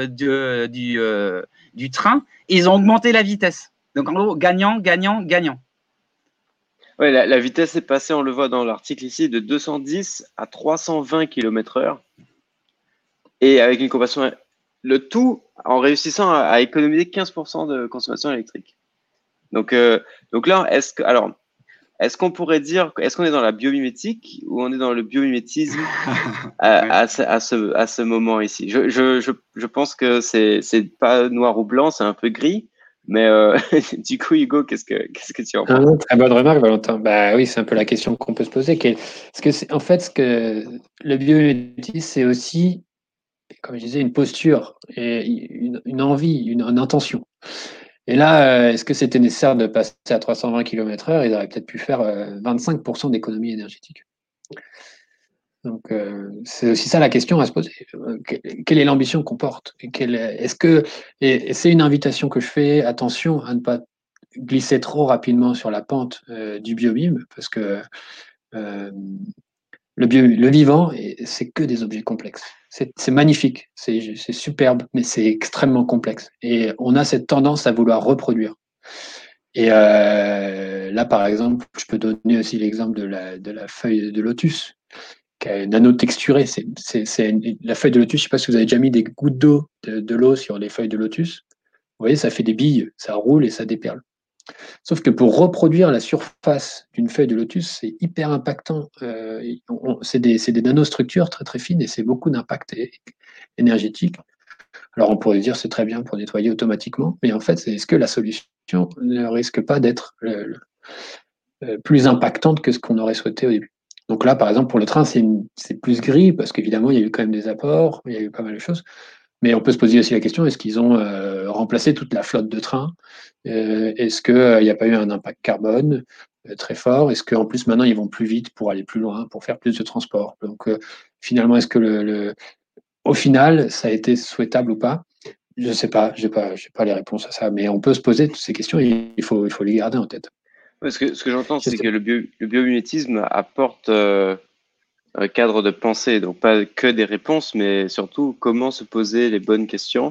du train. Et ils ont augmenté la vitesse. Donc, en gros, gagnant, gagnant, gagnant. Ouais, la vitesse est passée, on le voit dans l'article ici, de 210 à 320 km/h. Et avec une consommation, le tout en réussissant à économiser 15% de consommation électrique. Donc là, est-ce qu'on pourrait dire, est-ce qu'on est dans la biomimétique ou on est dans le biomimétisme à ce moment ici? Je pense que c'est pas noir ou blanc, c'est un peu gris. Mais du coup, Hugo, qu'est-ce que tu en penses? Très bonne remarque, Valentin. Bah oui, c'est un peu la question qu'on peut se poser. En fait, ce que le biomimétisme, c'est aussi, comme je disais, une posture et une envie, une intention. Et là, est-ce que c'était nécessaire de passer à 320 km/h? Ils auraient peut-être pu faire 25% d'économie énergétique. Donc, c'est aussi ça la question à se poser. Quelle est l'ambition qu'on porte? Et c'est une invitation que je fais, attention à ne pas glisser trop rapidement sur la pente du biomime, parce que le vivant, c'est que des objets complexes. C'est magnifique, c'est superbe, mais c'est extrêmement complexe. Et on a cette tendance à vouloir reproduire. Et là, par exemple, je peux donner aussi l'exemple de la feuille de lotus, qui est nanotexturée. La feuille de lotus, je ne sais pas si vous avez déjà mis des gouttes d'eau, de l'eau sur les feuilles de lotus. Vous voyez, ça fait des billes, ça roule et ça déperle. Sauf que pour reproduire la surface d'une feuille de lotus, c'est hyper impactant. C'est des nanostructures très très fines et c'est beaucoup d'impact énergétique. Alors on pourrait dire c'est très bien pour nettoyer automatiquement, mais en fait, est-ce que la solution ne risque pas d'être plus impactante que ce qu'on aurait souhaité au début? Donc là, par exemple, pour le train, c'est plus gris parce qu'évidemment, il y a eu quand même des apports, il y a eu pas mal de choses. Mais on peut se poser aussi la question, est-ce qu'ils ont remplacé toute la flotte de trains? Est-ce qu'il n'y a pas eu un impact carbone très fort? Est-ce qu'en plus maintenant ils vont plus vite pour aller plus loin, pour faire plus de transport? Donc finalement, est-ce que au final, ça a été souhaitable ou pas? Je ne sais pas, j'ai pas les réponses à ça, mais on peut se poser toutes ces questions et il faut les garder en tête. Parce que ce que j'entends, Je c'est sais que le biomimétisme apporte un cadre de pensée, donc pas que des réponses, mais surtout comment se poser les bonnes questions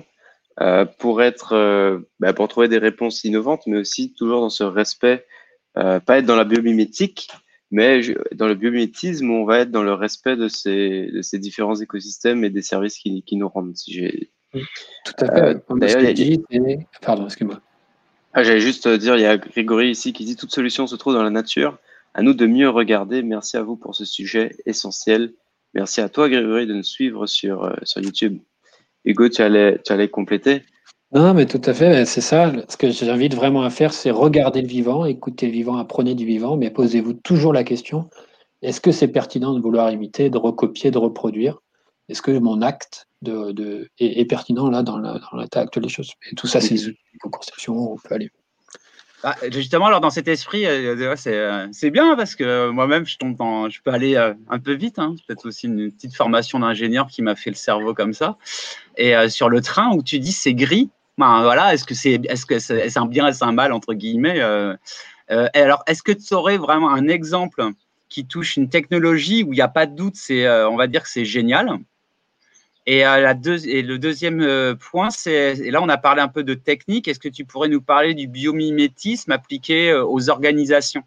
pour trouver des réponses innovantes, mais aussi toujours dans ce respect, pas être dans la biomimétique, mais dans le biomimétisme, on va être dans le respect de ces différents écosystèmes et des services qui nous rendent. Tout à fait. Moi, ce D'ailleurs, que je dis, pardon, excuse-moi. j'allais juste dire, il y a Grégory ici qui dit toute solution se trouve dans la nature. À nous de mieux regarder. Merci à vous pour ce sujet essentiel. Merci à toi, Grégory, de nous suivre sur YouTube. Hugo, tu allais compléter? Non, mais tout à fait, c'est ça. Ce que j'invite vraiment à faire, c'est regarder le vivant, écouter le vivant, apprenez du vivant, mais posez-vous toujours la question, est-ce que c'est pertinent de vouloir imiter, de recopier, de reproduire? Est-ce que mon acte est pertinent là dans l'état actuel des choses? Et tout ça, c'est des outils de co-construction, on peut aller. Justement, alors dans cet esprit, c'est bien parce que moi-même, je peux aller un peu vite. Hein. C'est peut-être aussi une petite formation d'ingénieur qui m'a fait le cerveau comme ça. Et sur le train où tu dis c'est gris, ben, voilà, est-ce que c'est un bien, c'est un mal entre guillemets. Et alors, est-ce que tu aurais vraiment un exemple qui touche une technologie où il n'y a pas de doute, on va dire que c'est génial. Et le deuxième point, et là on a parlé un peu de technique, est-ce que tu pourrais nous parler du biomimétisme appliqué aux organisations?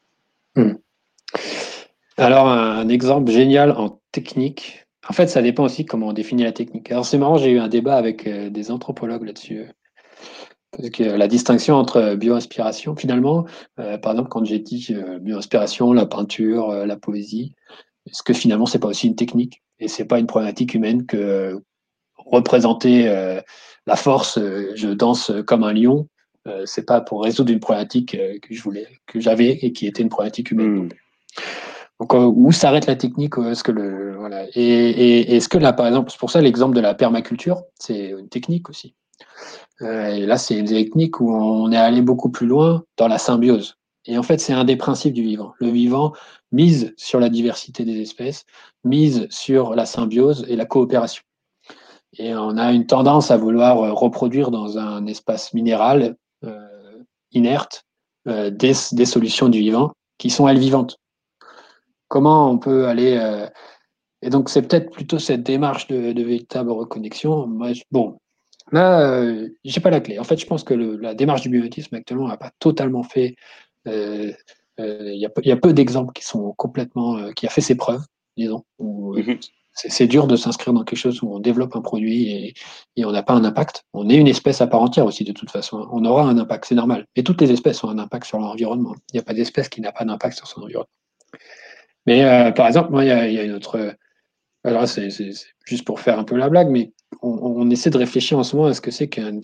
Alors, un exemple génial en technique, en fait, ça dépend aussi comment on définit la technique. Alors, c'est marrant, j'ai eu un débat avec des anthropologues là-dessus. Parce que la distinction entre bio-inspiration, finalement, par exemple, quand j'ai dit bio-inspiration, la peinture, la poésie, est-ce que finalement, c'est pas aussi une technique? Et c'est pas une problématique humaine que représenter la force, je danse comme un lion, c'est pas pour résoudre une problématique que j'avais et qui était une problématique humaine. Donc, où s'arrête la technique? Est-ce que voilà. Et est-ce que là, par exemple, c'est pour ça l'exemple de la permaculture, c'est une technique aussi. Et là, c'est une technique où on est allé beaucoup plus loin dans la symbiose. Et en fait, c'est un des principes du vivant. Le vivant mise sur la diversité des espèces, mise sur la symbiose et la coopération. Et on a une tendance à vouloir reproduire dans un espace minéral inerte des solutions du vivant qui sont elles vivantes. Comment on peut aller et donc c'est peut-être plutôt cette démarche de véritable reconnexion. Moi, bon, là, j'ai pas la clé. En fait, je pense que la démarche du biométisme actuellement n'a pas totalement fait. Il y a peu d'exemples qui sont complètement, qui a fait ses preuves, disons. Où, Mhm. c'est dur de s'inscrire dans quelque chose où on développe un produit et on n'a pas un impact. On est une espèce à part entière aussi, de toute façon. On aura un impact, c'est normal. Mais toutes les espèces ont un impact sur l'environnement. Il n'y a pas d'espèce qui n'a pas d'impact sur son environnement. Mais par exemple, moi, il y a une autre. Alors, c'est juste pour faire un peu la blague, mais on essaie de réfléchir en ce moment à ce que c'est qu'une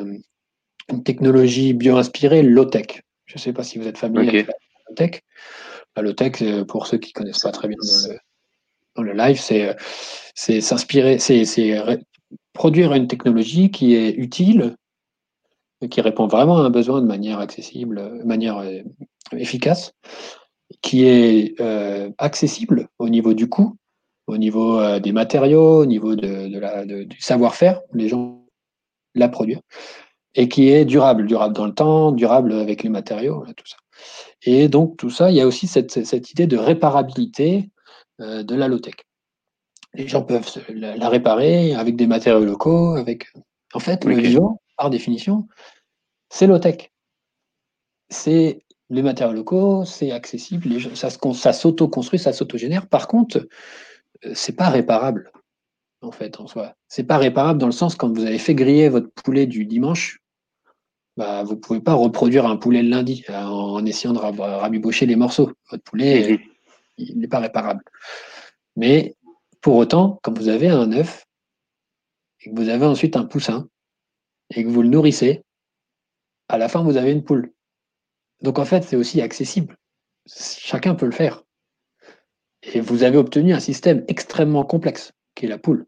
technologie bio-inspirée low-tech. Je ne sais pas si vous êtes familier avec Ok. la low-tech. La low-tech, pour ceux qui ne connaissent pas très bien dans le live, c'est s'inspirer, produire une technologie qui est utile, qui répond vraiment à un besoin de manière accessible, de manière efficace, qui est accessible au niveau du coût, au niveau des matériaux, au niveau du savoir-faire, les gens la produire, et qui est durable dans le temps, durable avec les matériaux, tout ça. Et donc tout ça, il y a aussi cette idée de réparabilité de la low-tech. Les gens peuvent la réparer avec des matériaux locaux, En fait, le Ok. vivant, par définition, c'est low-tech. C'est les matériaux locaux, c'est accessible, ça s'auto-construit, ça s'auto-génère. Par contre, c'est pas réparable, en fait, en soi. C'est pas réparable dans le sens, quand vous avez fait griller votre poulet du dimanche, bah, vous pouvez pas reproduire un poulet le lundi en essayant de rabibocher les morceaux. Votre poulet, Mhm. il n'est pas réparable. Mais pour autant, quand vous avez un œuf et que vous avez ensuite un poussin et que vous le nourrissez, à la fin, vous avez une poule. Donc en fait, c'est aussi accessible. Chacun peut le faire. Et vous avez obtenu un système extrêmement complexe, qui est la poule.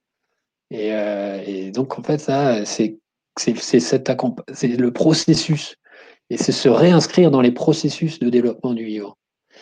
Et donc, en fait, ça, c'est le processus. Et c'est se réinscrire dans les processus de développement du vivant.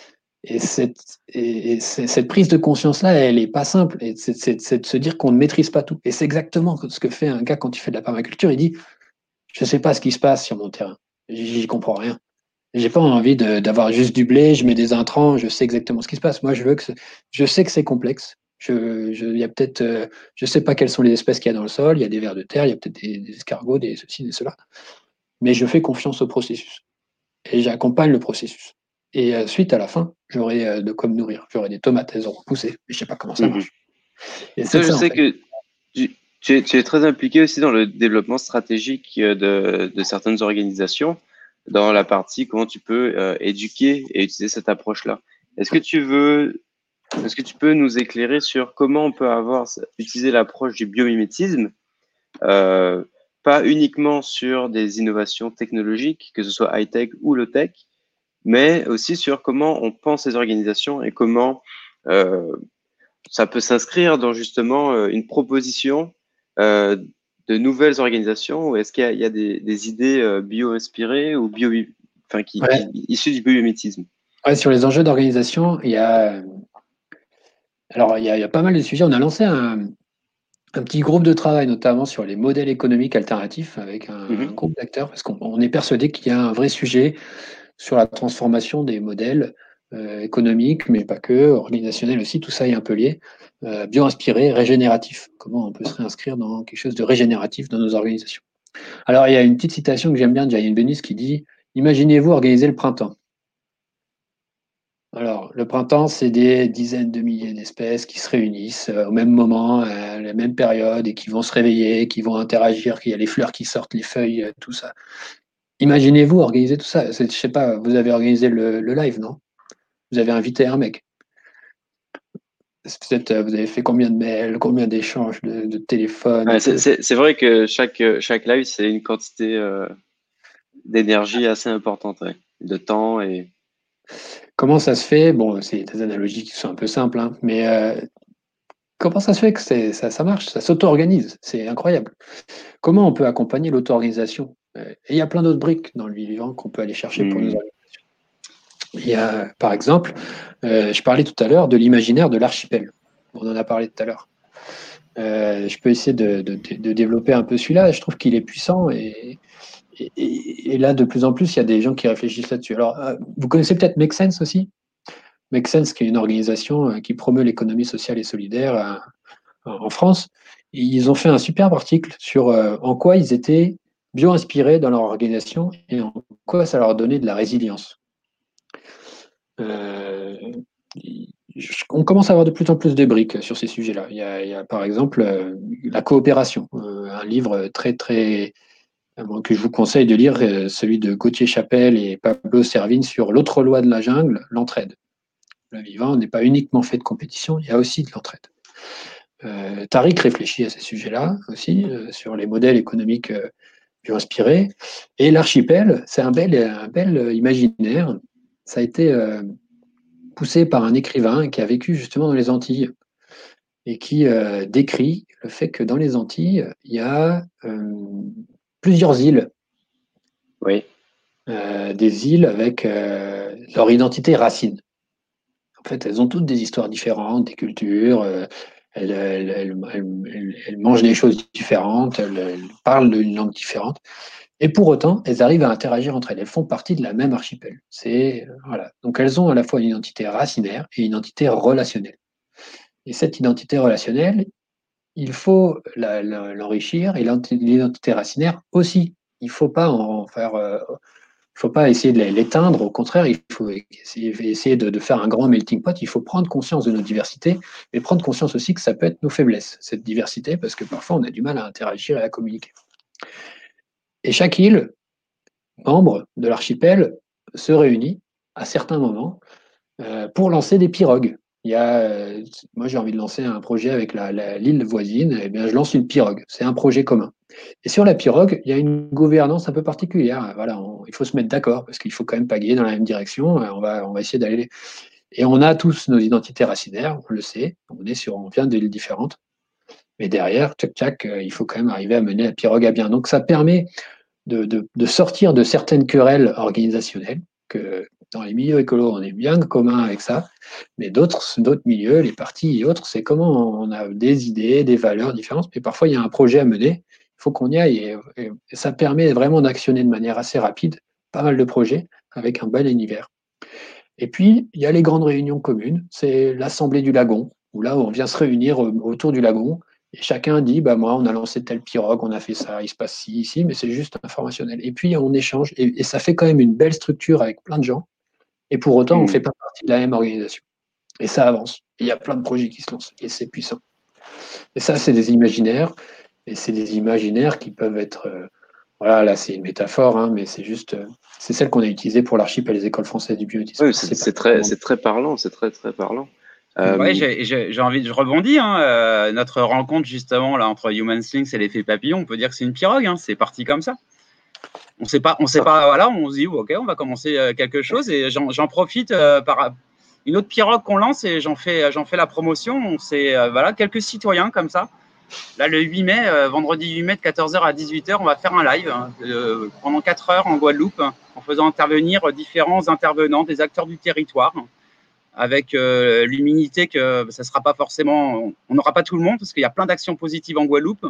Et cette prise de conscience-là, elle n'est pas simple. Et c'est de se dire qu'on ne maîtrise pas tout. Et c'est exactement ce que fait un gars quand il fait de la permaculture. Il dit, je ne sais pas ce qui se passe sur mon terrain. J'y comprends rien. J'ai pas envie d'avoir juste du blé, je mets des intrants, je sais exactement ce qui se passe. Moi, je sais que c'est complexe. Il y a peut-être, je sais pas quelles sont les espèces qu'il y a dans le sol. Il y a des vers de terre, il y a peut-être des escargots, des ceci, des cela. Mais je fais confiance au processus et j'accompagne le processus. Et suite à la fin, j'aurai de quoi me nourrir. J'aurai des tomates, elles auront poussé, mais je sais pas comment ça Mhm. marche. Et Et c'est toi, je ça en sais fait. que tu es très impliqué aussi dans le développement stratégique de certaines organisations, dans la partie comment tu peux éduquer et utiliser cette approche-là. Est-ce que tu veux, est-ce que tu peux nous éclairer sur comment on peut utiliser l'approche du biomimétisme, euh, pas uniquement sur des innovations technologiques, que ce soit high-tech ou low-tech, mais aussi sur comment on pense les organisations et comment euh, ça peut s'inscrire dans justement une proposition euh, de nouvelles organisations ou est-ce qu'il y a des idées bio-inspirées ou enfin, Ouais. issues du biomimétisme? Ouais, sur les enjeux d'organisation, il y a pas mal de sujets. On a lancé un petit groupe de travail, notamment sur les modèles économiques alternatifs, avec un Mhm. groupe d'acteurs, parce qu'on est persuadé qu'il y a un vrai sujet sur la transformation des modèles économiques, mais pas que, organisationnels aussi, tout ça est un peu lié, bio-inspiré, régénératif. Comment on peut se réinscrire dans quelque chose de régénératif dans nos organisations. Alors, il y a une petite citation que j'aime bien de Jayen Benus qui dit: imaginez-vous organiser le printemps. Alors, le printemps, c'est des dizaines de milliers d'espèces qui se réunissent au même moment, à la même période, et qui vont se réveiller, qui vont interagir, qu'il y a les fleurs qui sortent, les feuilles, tout ça. Imaginez-vous organiser tout ça. Je sais pas, vous avez organisé le live, non? Vous avez invité un mec. Peut-être vous avez fait combien de mails, combien d'échanges de téléphones Ouais, et c'est tout. c'est- c'est vrai que chaque live, c'est une quantité d'énergie assez importante, ouais, de temps et Comment ça se fait? Bon, c'est des analogies qui sont un peu simples, hein, mais comment ça se fait que ça marche? Ça s'auto-organise. C'est incroyable. Comment on peut accompagner l'auto-organisation? Et il y a plein d'autres briques dans le vivant qu'on peut aller chercher pour nos Hmm. organisations. Il y a, par exemple, je parlais tout à l'heure de l'imaginaire de l'archipel. On en a parlé tout à l'heure. Je peux essayer de développer un peu celui-là. Je trouve qu'il est puissant et là, de plus en plus, il y a des gens qui réfléchissent là-dessus. Alors, vous connaissez peut-être Make Sense aussi? Make Sense, qui est une organisation qui promeut l'économie sociale et solidaire en France. Ils ont fait un superbe article sur en quoi ils étaient bio-inspirés dans leur organisation et en quoi ça leur donnait de la résilience. Euh, on commence à avoir de plus en plus de briques sur ces sujets-là. Il y a par exemple la coopération, un livre très très que je vous conseille de lire, celui de Gauthier Chapelle et Pablo Servigne sur l'autre loi de la jungle, l'entraide. Le vivant n'est pas uniquement fait de compétition, il y a aussi de l'entraide. Tariq réfléchit à ces sujets-là aussi, sur les modèles économiques bio-inspirés. Et l'archipel, c'est un bel imaginaire. Ça a été poussé par un écrivain qui a vécu justement dans les Antilles et qui décrit le fait que dans les Antilles, il y a plusieurs îles. Oui. Des îles avec leur identité racine. En fait, elles ont toutes des histoires différentes, des cultures, elles mangent des choses différentes, elles parlent une langue différente. Et pour autant, elles arrivent à interagir entre elles. Elles font partie de la même archipel. Voilà. Donc, elles ont à la fois une identité racinaire et une identité relationnelle. Et cette identité relationnelle, il faut l'enrichir et l'identité racinaire aussi. Il ne faut pas en faire. Il ne faut pas essayer de l'éteindre, au contraire, il faut essayer de faire un grand melting pot. Il faut prendre conscience de nos diversités, mais prendre conscience aussi que ça peut être nos faiblesses, cette diversité, parce que parfois on a du mal à interagir et à communiquer. Et chaque île, membre de l'archipel, se réunit à certains moments pour lancer des pirogues. Moi, j'ai envie de lancer un projet avec l'île voisine, et bien, je lance une pirogue. C'est un projet commun. Et sur la pirogue, il y a une gouvernance un peu particulière. Voilà, il faut se mettre d'accord parce qu'il faut quand même pagayer dans la même direction. On va essayer d'aller. Et on a tous nos identités racinaires, on le sait. On vient d'îles différentes. Mais derrière, tchac, il faut quand même arriver à mener la pirogue à bien. Donc, ça permet de sortir de certaines querelles organisationnelles, que dans les milieux écolos, on est bien commun avec ça, mais d'autres milieux, les partis et autres, c'est comment on a des idées, des valeurs différentes, mais parfois il y a un projet à mener, il faut qu'on y aille, et ça permet vraiment d'actionner de manière assez rapide pas mal de projets avec un bel univers. Et puis, il y a les grandes réunions communes, c'est l'Assemblée du Lagon, où là, on vient se réunir autour du lagon, et chacun dit, bah moi, on a lancé telle pirogue, on a fait ça, il se passe ci, ici, mais c'est juste informationnel. Et puis, on échange, et ça fait quand même une belle structure avec plein de gens, et pour autant, on ne fait pas partie de la même organisation. Et ça avance. Et il y a plein de projets qui se lancent, et c'est puissant. Et ça, c'est des imaginaires, et c'est des imaginaires qui peuvent être... voilà, là, c'est une métaphore, hein, mais c'est celle qu'on a utilisée pour l'archipel des écoles françaises du bioéthique. Oui, c'est très parlant, c'est très, très parlant. Ouais, j'ai envie de rebondir. Hein. Notre rencontre justement là entre Human Slings et l'effet papillon, on peut dire que c'est une pirogue. Hein. C'est parti comme ça. On sait pas. Voilà, on se dit ok, on va commencer quelque chose et j'en profite par une autre pirogue qu'on lance et j'en fais la promotion. C'est voilà quelques citoyens comme ça. Là, le 8 mai, vendredi 8 mai de 14h à 18h, on va faire un live pendant 4 heures en Guadeloupe en faisant intervenir différents intervenants, des acteurs du territoire, avec l'humilité que ça sera pas forcément, on n'aura pas tout le monde parce qu'il y a plein d'actions positives en Guadeloupe.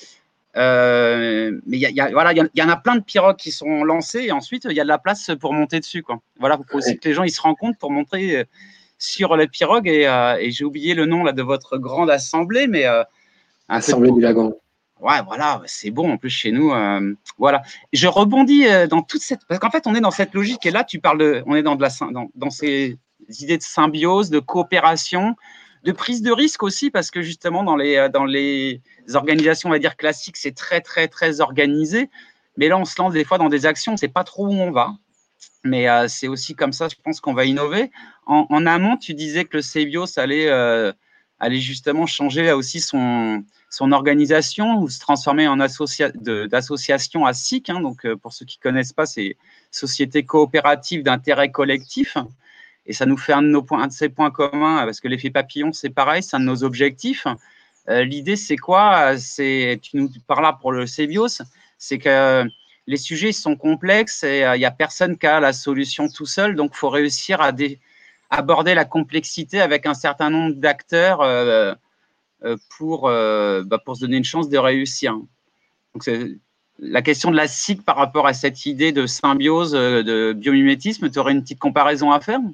Mais il y en a plein de pirogues qui sont lancées et ensuite il y a de la place pour monter dessus. Quoi. Voilà, il faut aussi que les gens ils se rencontrent pour montrer sur les pirogues et j'ai oublié le nom là de votre grande assemblée, mais Assemblée du Lagon. Ouais, voilà, c'est bon. En plus, chez nous, voilà. Je rebondis dans toute cette, parce qu'en fait, on est dans cette logique et là, tu parles on est dans ces idées de symbiose, de coopération, de prise de risque aussi, parce que justement, dans les organisations, on va dire classiques, c'est très, très, très organisé. Mais là, on se lance des fois dans des actions, on ne sait pas trop où on va. Mais c'est aussi comme ça, je pense qu'on va innover. En amont, tu disais que le CBIOS allait justement changer aussi son organisation ou se transformer en d'association à SIC. Hein, donc, pour ceux qui ne connaissent pas, c'est Société coopérative d'intérêt collectif. Et ça nous fait un de ces points communs, parce que l'effet papillon, c'est pareil, c'est un de nos objectifs. L'idée, c'est quoi? Tu nous parles là pour le CBIOS, c'est que les sujets sont complexes et il n'y a personne qui a la solution tout seul. Donc, il faut réussir à aborder la complexité avec un certain nombre d'acteurs pour se donner une chance de réussir. Donc, la question de la SIC par rapport à cette idée de symbiose, de biomimétisme, tu aurais une petite comparaison à faire?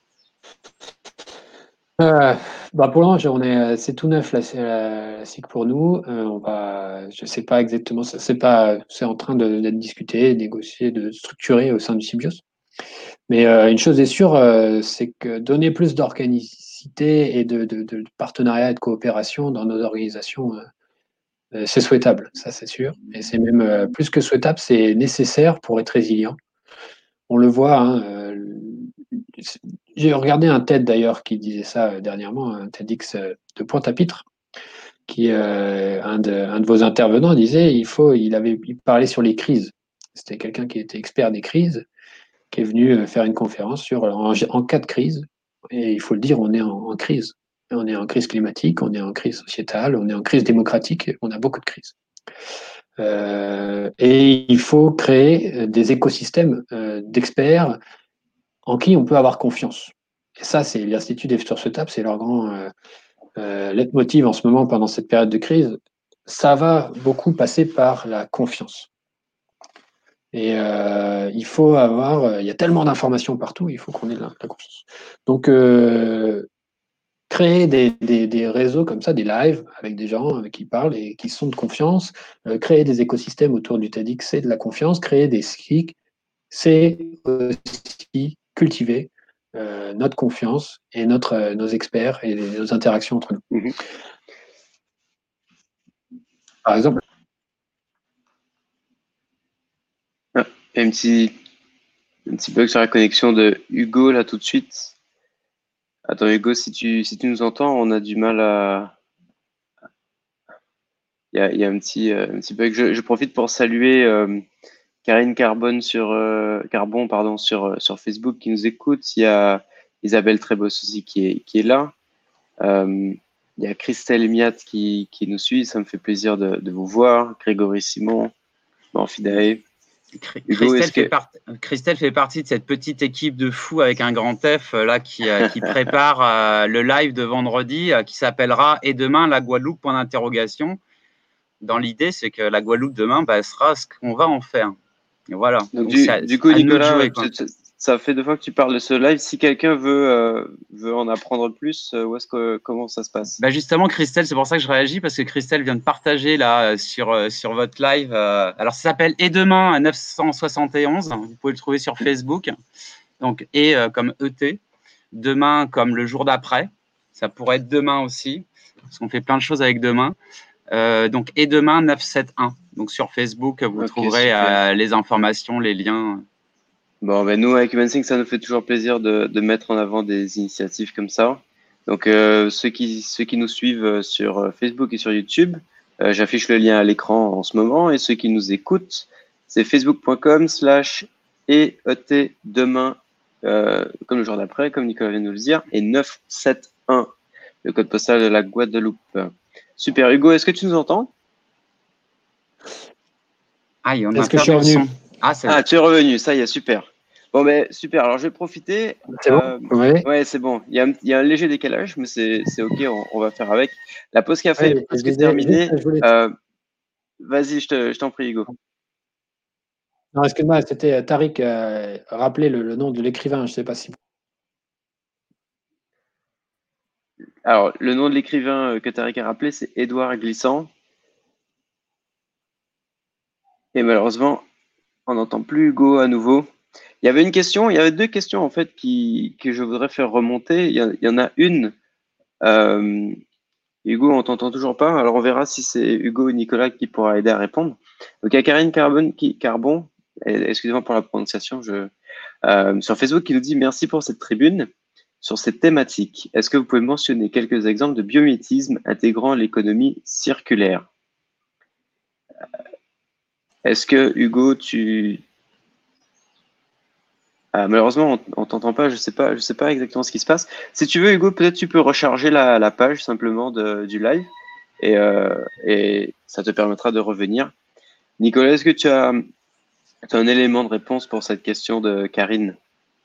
Pour l'instant, c'est tout neuf la SIC pour nous. Je sais pas exactement, c'est en train d'être discuté, négocié, de structurer au sein du Sybios. Mais une chose est sûre, c'est que donner plus d'organicité et de partenariat et de coopération dans nos organisations, c'est souhaitable, ça c'est sûr. Et c'est même plus que souhaitable, c'est nécessaire pour être résilient. On le voit, hein, j'ai regardé un TED d'ailleurs qui disait ça dernièrement, un TEDx de Pointe-à-Pitre, qui un de vos intervenants disait il parlait sur les crises. C'était quelqu'un qui était expert des crises, qui est venu faire une conférence sur en cas de crise. Et il faut le dire, on est en crise. On est en crise climatique, on est en crise sociétale, on est en crise démocratique, on a beaucoup de crises. Et il faut créer des écosystèmes d'experts en qui on peut avoir confiance. Et ça, c'est l'Institut des futurs souhaitables, c'est leur grand leitmotiv en ce moment pendant cette période de crise. Ça va beaucoup passer par la confiance. Et il faut il y a tellement d'informations partout, il faut qu'on ait la confiance. Donc, créer des réseaux comme ça, des lives avec des gens qui parlent et qui sont de confiance, créer des écosystèmes autour du TEDx, c'est de la confiance, créer des SIC, c'est aussi cultiver notre confiance et nos experts et nos interactions entre nous. Par exemple. Il y a un petit bug sur la connexion de Hugo là tout de suite. Attends Hugo, si tu nous entends, on a du mal à. Il y a un petit bug. Je profite pour saluer Karine Carbon sur Facebook qui nous écoute. Il y a Isabelle Trébos aussi qui est là. Il y a Christelle Miat qui nous suit. Ça me fait plaisir de vous voir. Grégory Simon, Morfidae. Christelle fait partie de cette petite équipe de fous avec un grand F là qui prépare le live de vendredi qui s'appellera « Et demain, la Guadeloupe, point d'interrogation ». Dans l'idée, c'est que la Guadeloupe demain sera ce qu'on va en faire. Et voilà. Donc du coup, Nicolas, ça fait 2 fois que tu parles de ce live. Si quelqu'un veut en apprendre plus, comment ça se passe? Justement, Christelle, c'est pour ça que je réagis, parce que Christelle vient de partager là sur votre live. Alors, ça s'appelle « Et demain à 971 ». Vous pouvez le trouver sur Facebook. Donc, comme ET. Demain comme le jour d'après. Ça pourrait être demain aussi, parce qu'on fait plein de choses avec demain. Donc, et demain 971. Donc, sur Facebook, vous trouverez les informations, les liens. Bon, nous, avec HumanSync, ça nous fait toujours plaisir de mettre en avant des initiatives comme ça. Donc, ceux qui nous suivent sur Facebook et sur YouTube, j'affiche le lien à l'écran en ce moment. Et ceux qui nous écoutent, c'est facebook.com/et demain, comme le jour d'après, comme Nicolas vient de nous le dire, et 971, le code postal de la Guadeloupe. Super. Hugo, est-ce que tu nous entends? Est-ce que je suis revenu? Tu es revenu, ça y est, super. Bon, super. Alors, je vais profiter. C'est bon? Ouais, c'est bon. Il y a un léger décalage, mais c'est OK, on va faire avec. La pause café est presque terminée. Vas-y, je t'en prie, Hugo. Non, excuse-moi, c'était Tariq rappelez le nom de l'écrivain, je ne sais pas si. Alors, le nom de l'écrivain que Tariq a rappelé, c'est Édouard Glissant. Et malheureusement, on n'entend plus Hugo à nouveau. Il y avait 2 questions en fait que je voudrais faire remonter. Il y en a une. Hugo, on t'entend toujours pas. Alors on verra si c'est Hugo ou Nicolas qui pourra aider à répondre. Donc il y a Karine Carbon, excusez-moi pour la prononciation, sur Facebook qui nous dit merci pour cette tribune sur cette thématique. Est-ce que vous pouvez mentionner quelques exemples de biomimétisme intégrant l'économie circulaire? Est-ce que Hugo, malheureusement, on t'entend pas. Je sais pas exactement ce qui se passe. Si tu veux, Hugo, peut-être tu peux recharger la page simplement du live et ça te permettra de revenir. Nicolas, est-ce que tu as Tu as un élément de réponse pour cette question de Karine?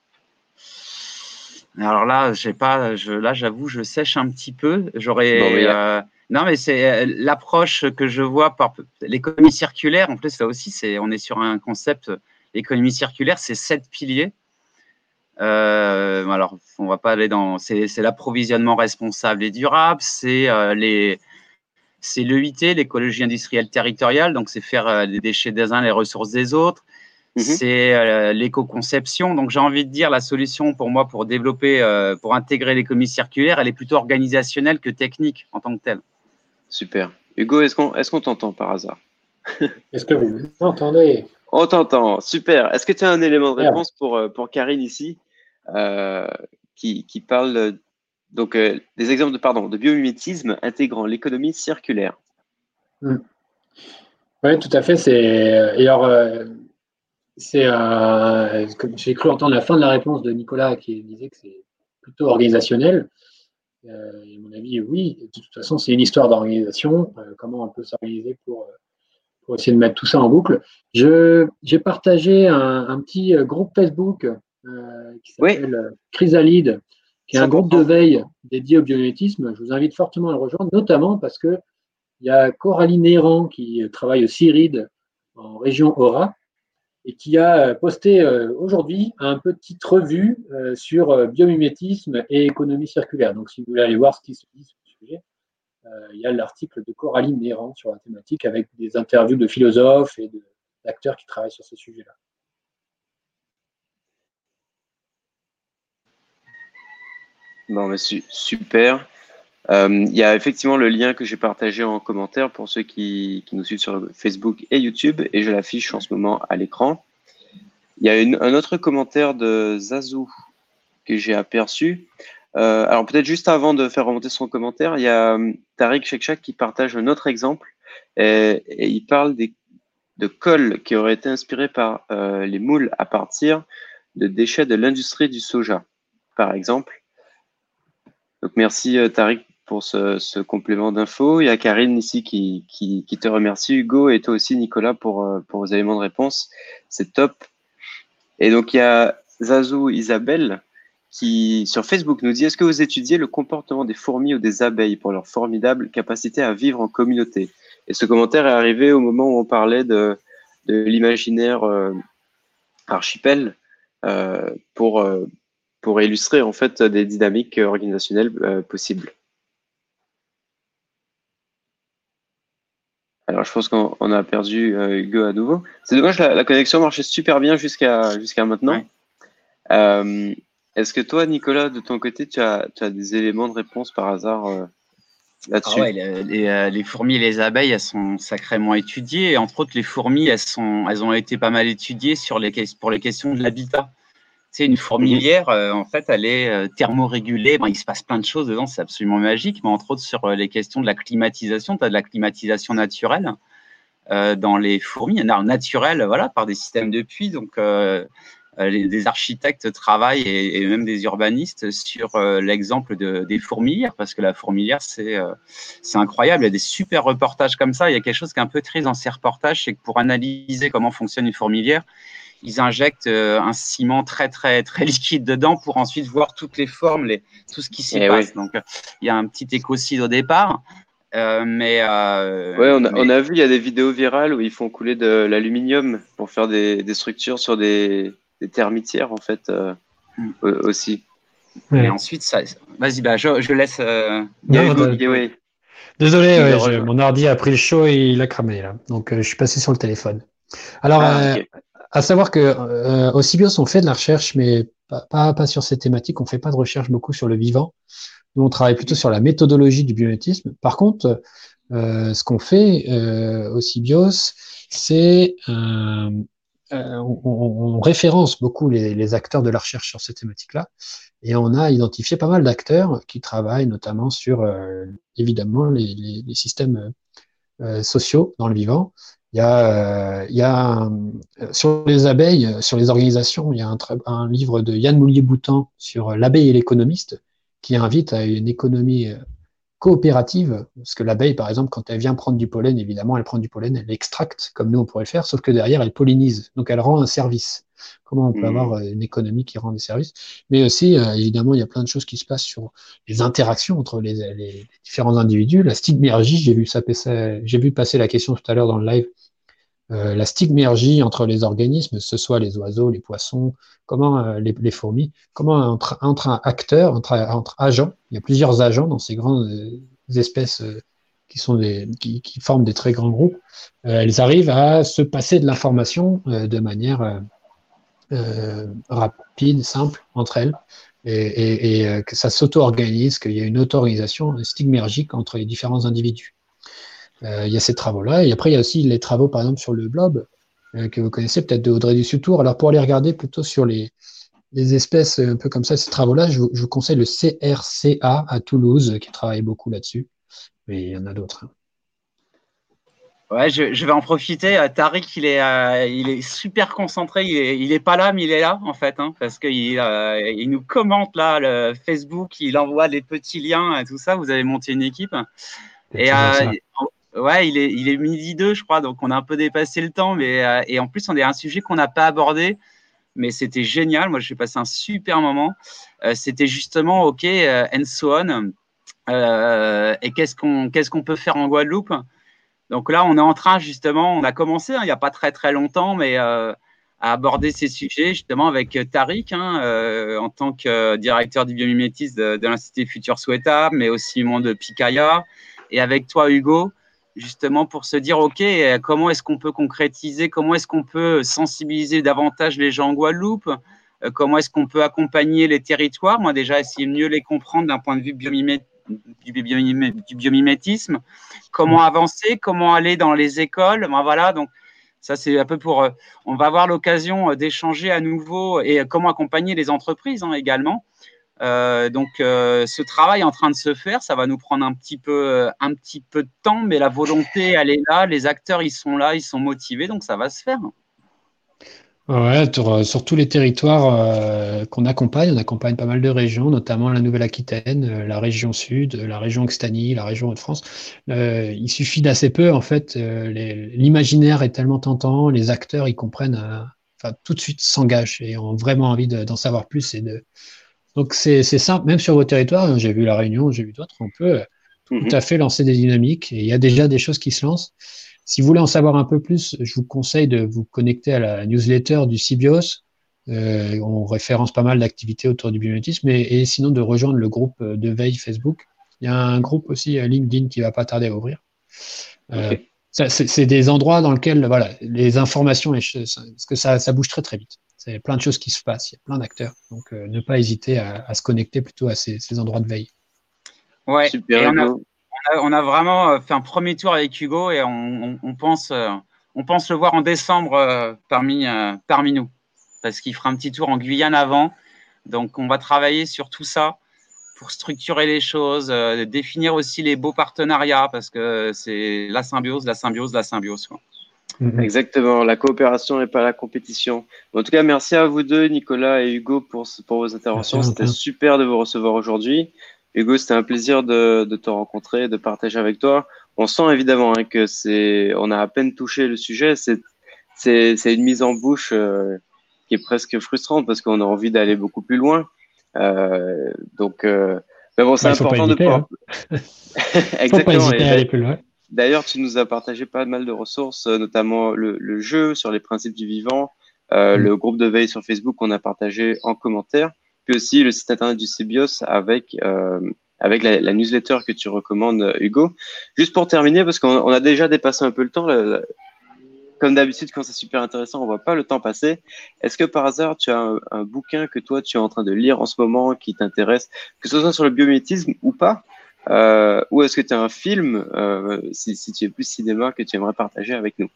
Alors là, là, j'avoue, je sèche un petit peu. Non, mais c'est l'approche que je vois par l'économie circulaire. En plus, là aussi, on est sur un concept. L'économie circulaire, c'est 7 piliers. Alors, on va pas aller c'est l'approvisionnement responsable et durable, c'est l'EIT, l'écologie industrielle territoriale, donc c'est faire des déchets des uns les ressources des autres. C'est l'éco-conception. Donc, j'ai envie de dire, la solution pour moi pour développer, pour intégrer l'économie circulaire, elle est plutôt organisationnelle que technique en tant que telle. Super. Hugo, est-ce qu'on t'entend par hasard? Est-ce que vous m'entendez? On t'entend. Super. Est-ce que tu as un élément de réponse pour Karine ici qui parle donc des exemples de biomimétisme intégrant l'économie circulaire? Oui, tout à fait. J'ai cru entendre la fin de la réponse de Nicolas qui disait que c'est plutôt organisationnel. À mon avis, oui. De toute façon, c'est une histoire d'organisation. Comment on peut s'organiser pour essayer de mettre tout ça en boucle. J'ai partagé un petit groupe Facebook qui s'appelle Chrysalide, qui est un groupe de veille dédié au biomimétisme. Je vous invite fortement à le rejoindre, notamment parce que il y a Coralie Néran qui travaille au CIRID en région Aura et qui a posté aujourd'hui un petite revue sur biomimétisme et économie circulaire. Donc, si vous voulez aller voir ce qui se dit sur le sujet, il y a l'article de Coralie Néran sur la thématique avec des interviews de philosophes et d'acteurs qui travaillent sur ces sujets-là. Bon, mais super. Il y a effectivement le lien que j'ai partagé en commentaire pour ceux qui nous suivent sur Facebook et YouTube, et je l'affiche en ce moment à l'écran. Il y a un autre commentaire de Zazou que j'ai aperçu. Alors peut-être juste avant de faire remonter son commentaire, il y a Tariq Shekchak qui partage un autre exemple, et il parle de colle qui aurait été inspiré par les moules à partir de déchets de l'industrie du soja, par exemple. Donc merci Tariq pour ce complément d'info. Il y a Karine ici qui te remercie, Hugo, et toi aussi Nicolas pour vos éléments de réponse. C'est top. Et donc il y a Zazou Isabelle qui sur Facebook nous dit: est-ce que vous étudiez le comportement des fourmis ou des abeilles pour leur formidable capacité à vivre en communauté? Et ce commentaire est arrivé au moment où on parlait de l'imaginaire archipel pour illustrer en fait des dynamiques organisationnelles possibles. Alors je pense qu'on a perdu Hugo à nouveau. C'est dommage, la connexion marchait super bien jusqu'à maintenant. Ouais. Est-ce que toi, Nicolas, de ton côté, tu as des éléments de réponse par hasard là-dessus? Ah ouais, les fourmis et les abeilles, elles sont sacrément étudiées. Et entre autres, les fourmis, elles ont été pas mal étudiées pour les questions de l'habitat. C'est une fourmilière, en fait, elle est thermorégulée. Bon, il se passe plein de choses dedans, c'est absolument magique. Mais entre autres, sur les questions de la climatisation, tu as de la climatisation naturelle dans les fourmis. Alors, naturelle, voilà, par des systèmes de puits. Donc, des architectes travaillent et même des urbanistes sur l'exemple des fourmilières, parce que la fourmilière, c'est incroyable. Il y a des super reportages comme ça. Il y a quelque chose qui est un peu triste dans ces reportages, c'est que pour analyser comment fonctionne une fourmilière, ils injectent un ciment très, très, très liquide dedans pour ensuite voir toutes les formes, tout ce qui s'y passe. Oui. Donc, il y a un petit écocide au départ. On a vu, il y a des vidéos virales où ils font couler de l'aluminium pour faire des structures sur des termitières, en fait, aussi. Ouais. Et ensuite, vas-y, je laisse. Désolé, mon ordi a pris le chaud et il a cramé, là. Donc, je suis passé sur le téléphone. Alors, okay. À savoir que au CBIOS, on fait de la recherche, mais pas sur ces thématiques. On fait pas de recherche beaucoup sur le vivant. Nous, on travaille plutôt sur la méthodologie du biomimétisme. Par contre, ce qu'on fait au CBIOS, c'est on référence beaucoup les acteurs de la recherche sur ces thématiques-là. Et on a identifié pas mal d'acteurs qui travaillent notamment sur, évidemment, les systèmes sociaux dans le vivant. Il y a sur les abeilles, sur les organisations, il y a un livre de Yann Moulier-Boutan sur l'abeille et l'économiste qui invite à une économie coopérative, parce que l'abeille, par exemple, quand elle vient prendre du pollen, évidemment, elle prend du pollen, elle l'extracte, comme nous, on pourrait le faire, sauf que derrière, elle pollinise. Donc, elle rend un service. Comment on peut avoir une économie qui rend des services? Mais aussi, évidemment, il y a plein de choses qui se passent sur les interactions entre les différents individus. La stigmergie, j'ai vu passer la question tout à l'heure dans le live. La stigmergie entre les organismes, que ce soit les oiseaux, les poissons, comment les fourmis, comment entre un acteur, entre agents, il y a plusieurs agents dans ces grandes espèces qui forment des très grands groupes, elles arrivent à se passer de l'information de manière rapide, simple entre elles, et que ça s'auto-organise, qu'il y a une auto-organisation stigmergique entre les différents individus. Il y a ces travaux-là. Et après, il y a aussi les travaux, par exemple, sur le blob, que vous connaissez peut-être de Audrey Dussutour. Alors, pour aller regarder plutôt sur les espèces un peu comme ça, ces travaux-là, je vous conseille le CRCA à Toulouse, qui travaille beaucoup là-dessus. Mais il y en a d'autres. Ouais, je vais en profiter. Tariq, il est super concentré. Il est pas là, mais il est là, en fait, hein, parce qu'il nous commente là le Facebook, il envoie des petits liens et tout ça. Vous avez monté une équipe. Et ouais, il est midi 2, je crois, donc on a un peu dépassé le temps, mais et en plus on est un sujet qu'on n'a pas abordé, mais c'était génial. Moi, j'ai passé un super moment. C'était justement OK, and so on. Et qu'est-ce qu'on peut faire en Guadeloupe? Donc là, on est en train justement, on a commencé, hein, il n'y a pas très très longtemps, mais à aborder ces sujets justement avec Tariq, hein, en tant que directeur du biomimétisme de l'Institut Futur Souhaitable, mais aussi monde de Picaya. Et avec toi, Hugo, justement pour se dire, OK, comment est-ce qu'on peut concrétiser, comment est-ce qu'on peut sensibiliser davantage les gens en Guadeloupe, comment est-ce qu'on peut accompagner les territoires, moi déjà essayer de mieux les comprendre d'un point de vue du biomimétisme, comment avancer, comment aller dans les écoles, ben voilà, donc ça c'est un peu pour, on va avoir l'occasion d'échanger à nouveau et comment accompagner les entreprises, hein, également. Donc, ce travail est en train de se faire, ça va nous prendre un petit peu de temps, mais la volonté, elle est là, les acteurs, ils sont là, ils sont motivés, donc ça va se faire. Ouais, sur tous les territoires qu'on accompagne, on accompagne pas mal de régions, notamment la Nouvelle-Aquitaine, la région Sud, la région Occitanie, la région Hauts-de-France. Il suffit d'assez peu, en fait, l'imaginaire est tellement tentant, les acteurs, ils comprennent, enfin, tout de suite s'engagent et ont vraiment envie d'en savoir plus Donc, c'est simple, même sur vos territoires, j'ai vu La Réunion, j'ai vu d'autres, on peut tout à fait lancer des dynamiques et il y a déjà des choses qui se lancent. Si vous voulez en savoir un peu plus, je vous conseille de vous connecter à la newsletter du CBIOS. On référence pas mal d'activités autour du biomimétisme et sinon de rejoindre le groupe de veille Facebook. Il y a un groupe aussi LinkedIn qui va pas tarder à ouvrir. Okay. C'est des endroits dans lesquels voilà, les informations, parce que ça bouge très très vite. C'est plein de choses qui se passent, il y a plein d'acteurs. Donc, ne pas hésiter à se connecter plutôt à ces endroits de veille. Ouais, super. Et on a vraiment fait un premier tour avec Hugo et on pense le voir en décembre parmi nous, parce qu'il fera un petit tour en Guyane avant. Donc, on va travailler sur tout ça pour structurer les choses, définir aussi les beaux partenariats, parce que c'est la symbiose, quoi. Exactement, la coopération et pas la compétition. En tout cas, merci à vous deux, Nicolas et Hugo, pour vos interventions. C'était super de vous recevoir aujourd'hui. Hugo, c'était un plaisir de te rencontrer, de partager avec toi. On sent évidemment que on a à peine touché le sujet. C'est une mise en bouche qui est presque frustrante parce qu'on a envie d'aller beaucoup plus loin. Mais bon, c'est important de pouvoir. Hein. Exactement. Faut pas hésiter à aller plus loin. D'ailleurs, tu nous as partagé pas mal de ressources, notamment le jeu sur les principes du vivant, le groupe de veille sur Facebook qu'on a partagé en commentaire, puis aussi le site internet du CBIOS avec la newsletter que tu recommandes, Hugo. Juste pour terminer, parce qu'on a déjà dépassé un peu le temps, comme d'habitude, quand c'est super intéressant, on voit pas le temps passer. Est-ce que par hasard, tu as un bouquin que toi, tu es en train de lire en ce moment qui t'intéresse, que ce soit sur le biomimétisme ou pas? Ou est-ce que tu as un film, si tu es plus cinéma, que tu aimerais partager avec nous?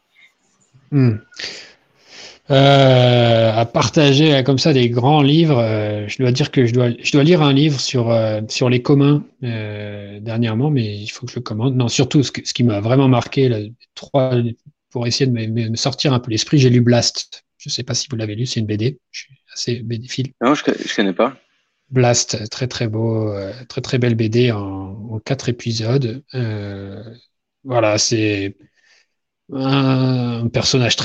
À partager comme ça des grands livres, je dois dire que je dois lire un livre sur les communs dernièrement, mais il faut que je le commande. Non, surtout ce qui m'a vraiment marqué, pour essayer de me sortir un peu l'esprit, j'ai lu Blast. Je ne sais pas si vous l'avez lu, c'est une BD. Je suis assez BD-phile. Non, je connais pas. Blast, très très beau, très très belle BD en 4 épisodes. Voilà, c'est un personnage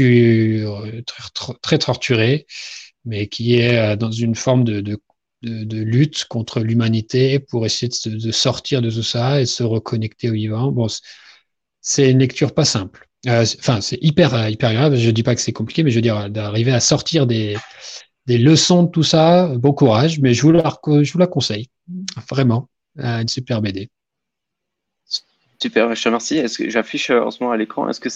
très torturé, mais qui est dans une forme de lutte contre l'humanité pour essayer de sortir de tout ça et de se reconnecter au vivant. Bon, c'est une lecture pas simple. Enfin, c'est hyper grave. Je dis pas que c'est compliqué, mais je veux dire d'arriver à sortir des leçons de tout ça. Bon courage, mais je vous la conseille vraiment. Une super BD. Super, je te remercie. Est-ce que j'affiche en ce moment à l'écran? Est-ce que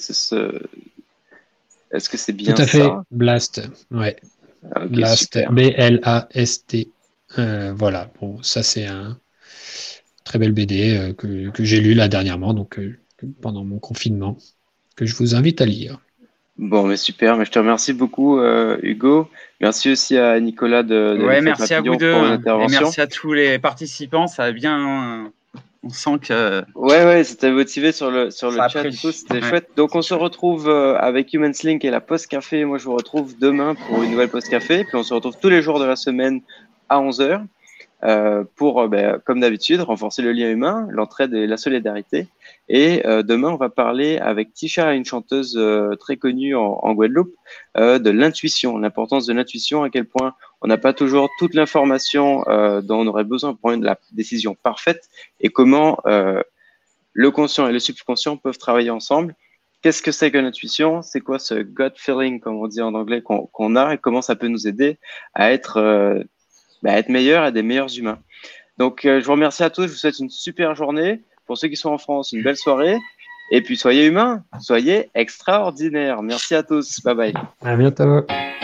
c'est bien Tout à fait, ça? Blast. Ouais. Ok, Blast, super. Blast. Voilà. Bon, ça c'est un très belle BD que j'ai lu là dernièrement, donc pendant mon confinement, que je vous invite à lire. Bon, mais super. Mais je te remercie beaucoup, Hugo. Merci aussi à Nicolas de Ouais, l'effet merci à vous papillon deux. pour Et l'intervention. merci à tous les participants. Ça a bien. On sent que. Ouais, c'était motivé sur le Ça chat. pris. Du coup, c'était Ouais, chouette. Donc, on c'est se chouette. retrouve avec Human Link et la Post Café. Moi, je vous retrouve demain pour une nouvelle Post Café. Puis, on se retrouve tous les jours de la semaine à 11h pour, comme d'habitude, renforcer le lien humain, l'entraide et la solidarité. Et demain, on va parler avec Tisha, une chanteuse très connue en Guadeloupe, de l'intuition, l'importance de l'intuition, à quel point on n'a pas toujours toute l'information dont on aurait besoin pour prendre la décision parfaite et comment le conscient et le subconscient peuvent travailler ensemble. Qu'est-ce que c'est que l'intuition? C'est quoi ce gut feeling, comme on dit en anglais, qu'on a et comment ça peut nous aider à être meilleurs et des meilleurs humains. Donc, je vous remercie à tous. Je vous souhaite une super journée. Pour ceux qui sont en France, une belle soirée. Et puis, soyez humains, soyez extraordinaires. Merci à tous. Bye bye. À bientôt.